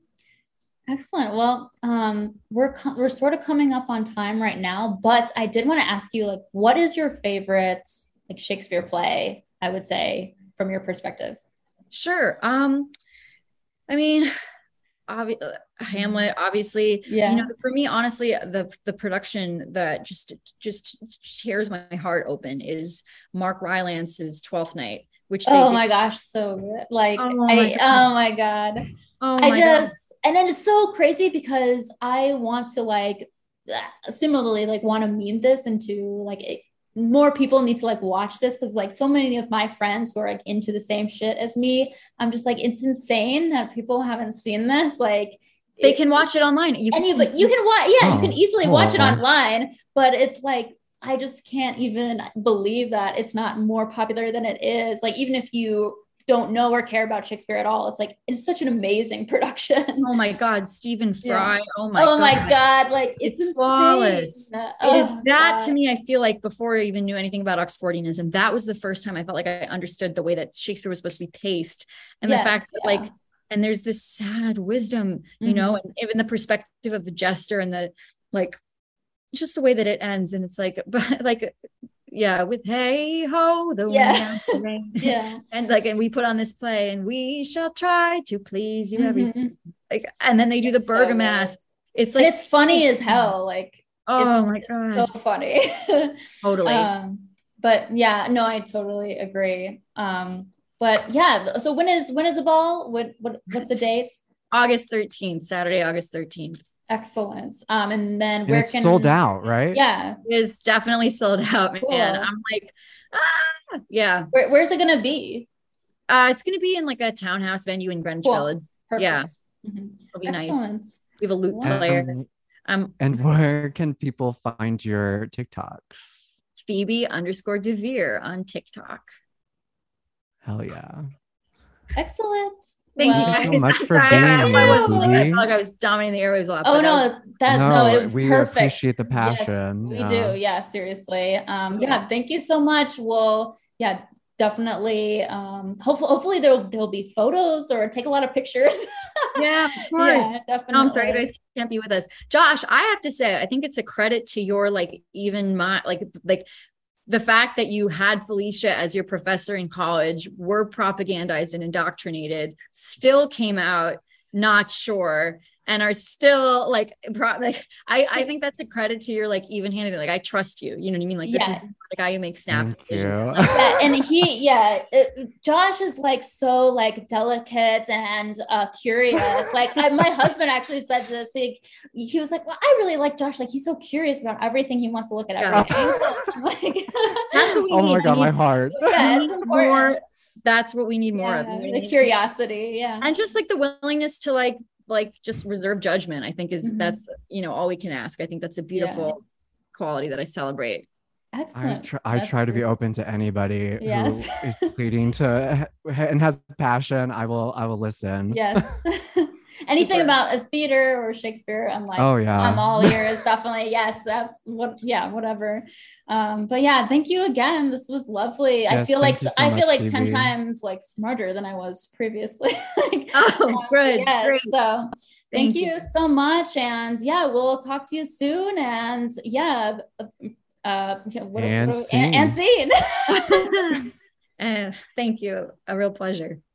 Speaker 1: Excellent. Well, um, we're co- we're sort of coming up on time right now, but I did want to ask you, like, what is your favorite like Shakespeare play, I would say, from your perspective?
Speaker 3: Sure. Um, I mean, obvi- Hamlet, obviously,
Speaker 1: yeah.
Speaker 3: you know, for me, honestly, the, the production that just, just tears my heart open is Mark Rylance's Twelfth Night, which, they
Speaker 1: oh
Speaker 3: did.
Speaker 1: my gosh, so good. Like,
Speaker 3: oh my
Speaker 1: I, God. oh my God.
Speaker 3: Oh
Speaker 1: I
Speaker 3: my
Speaker 1: just,
Speaker 3: God.
Speaker 1: And then it's so crazy because I want to like, similarly, like want to meme this into like, it, more people need to like watch this, because like so many of my friends who are like into the same shit as me, I'm just like, it's insane that people haven't seen this. Like
Speaker 3: they it, can watch it online. You
Speaker 1: can,
Speaker 3: can,
Speaker 1: you can watch, yeah,
Speaker 2: oh,
Speaker 1: you can easily
Speaker 2: oh,
Speaker 1: watch it
Speaker 2: okay.
Speaker 1: online, but it's like, I just can't even believe that it's not more popular than it is. Like, even if you don't know or care about Shakespeare at all, it's like, it's such an amazing production.
Speaker 3: Oh my God, Stephen Fry.
Speaker 1: Yeah.
Speaker 3: Oh my
Speaker 1: oh
Speaker 3: God.
Speaker 1: my God. Like it's,
Speaker 3: it's flawless.
Speaker 1: Oh,
Speaker 3: it is that
Speaker 1: God.
Speaker 3: To me, I feel like before I even knew anything about Oxfordianism, that was the first time I felt like I understood the way that Shakespeare was supposed to be paced. And yes, the fact that yeah. like, and there's this sad wisdom, you mm-hmm. know, and even the perspective of the jester and the, like, just the way that it ends. And it's like, but like, yeah, with hey ho, the
Speaker 1: yeah.
Speaker 3: rain.
Speaker 1: yeah.
Speaker 3: And like, and we put on this play and we shall try to please you. Mm-hmm. Everything. Like, and then they do it's the Bergamask. So it's like,
Speaker 1: and it's funny as hell. Like,
Speaker 3: oh my God.
Speaker 1: So funny.
Speaker 3: Totally.
Speaker 1: Um, but yeah, no, I totally agree. Um, but yeah, so when is, when is the ball? What, what, what's the date?
Speaker 3: August thirteenth, Saturday, August thirteenth.
Speaker 1: Excellent. Um, and then where
Speaker 2: and it's
Speaker 1: can
Speaker 2: sold out, right?
Speaker 1: Yeah,
Speaker 3: it is definitely sold out, man. Cool. I'm like, ah, yeah.
Speaker 1: Where, where's it gonna be?
Speaker 3: Uh, it's gonna be in like a townhouse venue in Greenwich
Speaker 1: cool.
Speaker 3: Village.
Speaker 1: Perfect.
Speaker 3: Yeah,
Speaker 1: mm-hmm.
Speaker 3: It'll be
Speaker 1: Excellent.
Speaker 3: nice. We have a loop
Speaker 1: wow.
Speaker 3: player.
Speaker 2: Um,
Speaker 3: um,
Speaker 2: and where can people find your TikToks?
Speaker 3: Phoebe underscore De Vere on TikTok.
Speaker 2: Hell yeah!
Speaker 1: Excellent.
Speaker 3: Thank
Speaker 2: well,
Speaker 3: you
Speaker 2: so much for
Speaker 3: I,
Speaker 2: being
Speaker 3: I,
Speaker 2: here.
Speaker 3: I, felt like I was dominating the airwaves a lot.
Speaker 1: Oh no, that, that no,
Speaker 2: no
Speaker 1: it was
Speaker 2: we
Speaker 1: perfect.
Speaker 2: appreciate the passion.
Speaker 1: Yes, we
Speaker 2: yeah.
Speaker 1: do. Yeah, seriously. Um, yeah. yeah, thank you so much. Well, yeah, definitely. Um, hopefully, hopefully there'll there'll be photos or take a lot of pictures.
Speaker 3: Yeah, of course.
Speaker 1: Yeah, definitely.
Speaker 3: No, I'm sorry you guys can't be with us. Josh, I have to say, I think it's a credit to your like even my like like. the fact that you had Felicia as your professor in college, were propagandized and indoctrinated, still came out not sure, and are still like, pro- like I, I think that's a credit to your like even-handed, like I trust you, you know what I mean? Like this yeah. is the guy who makes snap decisions.
Speaker 1: Yeah, and he, yeah, it, Josh is like so like delicate and uh, curious. Like I, my husband actually said this. Like, he was like, "Well, I really like Josh. Like he's so curious about everything. He wants to look at everything." Yeah. Like,
Speaker 3: that's what we
Speaker 2: oh
Speaker 3: need.
Speaker 2: my God,
Speaker 3: we
Speaker 2: my
Speaker 3: need,
Speaker 2: heart.
Speaker 1: Yeah, it's important.
Speaker 3: More, that's what we need more
Speaker 1: yeah,
Speaker 3: of.
Speaker 1: The curiosity, yeah,
Speaker 3: and just like the willingness to like like just reserve judgment, I think is
Speaker 1: Mhm.
Speaker 3: that's, you know, all we can ask. I think that's a beautiful quality that I celebrate.
Speaker 2: I
Speaker 1: Excellent.
Speaker 2: try, I
Speaker 1: That's
Speaker 2: try to be
Speaker 1: great.
Speaker 2: open to anybody
Speaker 1: Yes.
Speaker 2: who is pleading to and has passion. I will I will listen.
Speaker 1: Yes. Anything
Speaker 3: Super.
Speaker 1: about a theater or Shakespeare, I'm like,
Speaker 2: Oh yeah.
Speaker 1: I'm all ears. Definitely. Yes. That's what, yeah, whatever. Um, but yeah, thank you again. This was lovely. I
Speaker 2: Yes,
Speaker 1: feel like,
Speaker 2: thank you so
Speaker 1: I feel
Speaker 2: much,
Speaker 1: like ten
Speaker 2: Phoebe.
Speaker 1: times like smarter than I was previously. Like,
Speaker 3: Oh,
Speaker 1: um,
Speaker 3: good.
Speaker 1: yes.
Speaker 3: Great.
Speaker 1: So thank,
Speaker 3: Thank
Speaker 1: you
Speaker 3: you.
Speaker 1: so much. And yeah, we'll talk to you soon. And yeah, uh, uh, what,
Speaker 2: And
Speaker 1: what, and, and
Speaker 2: scene.
Speaker 1: scene.
Speaker 3: Uh, thank you. A real pleasure.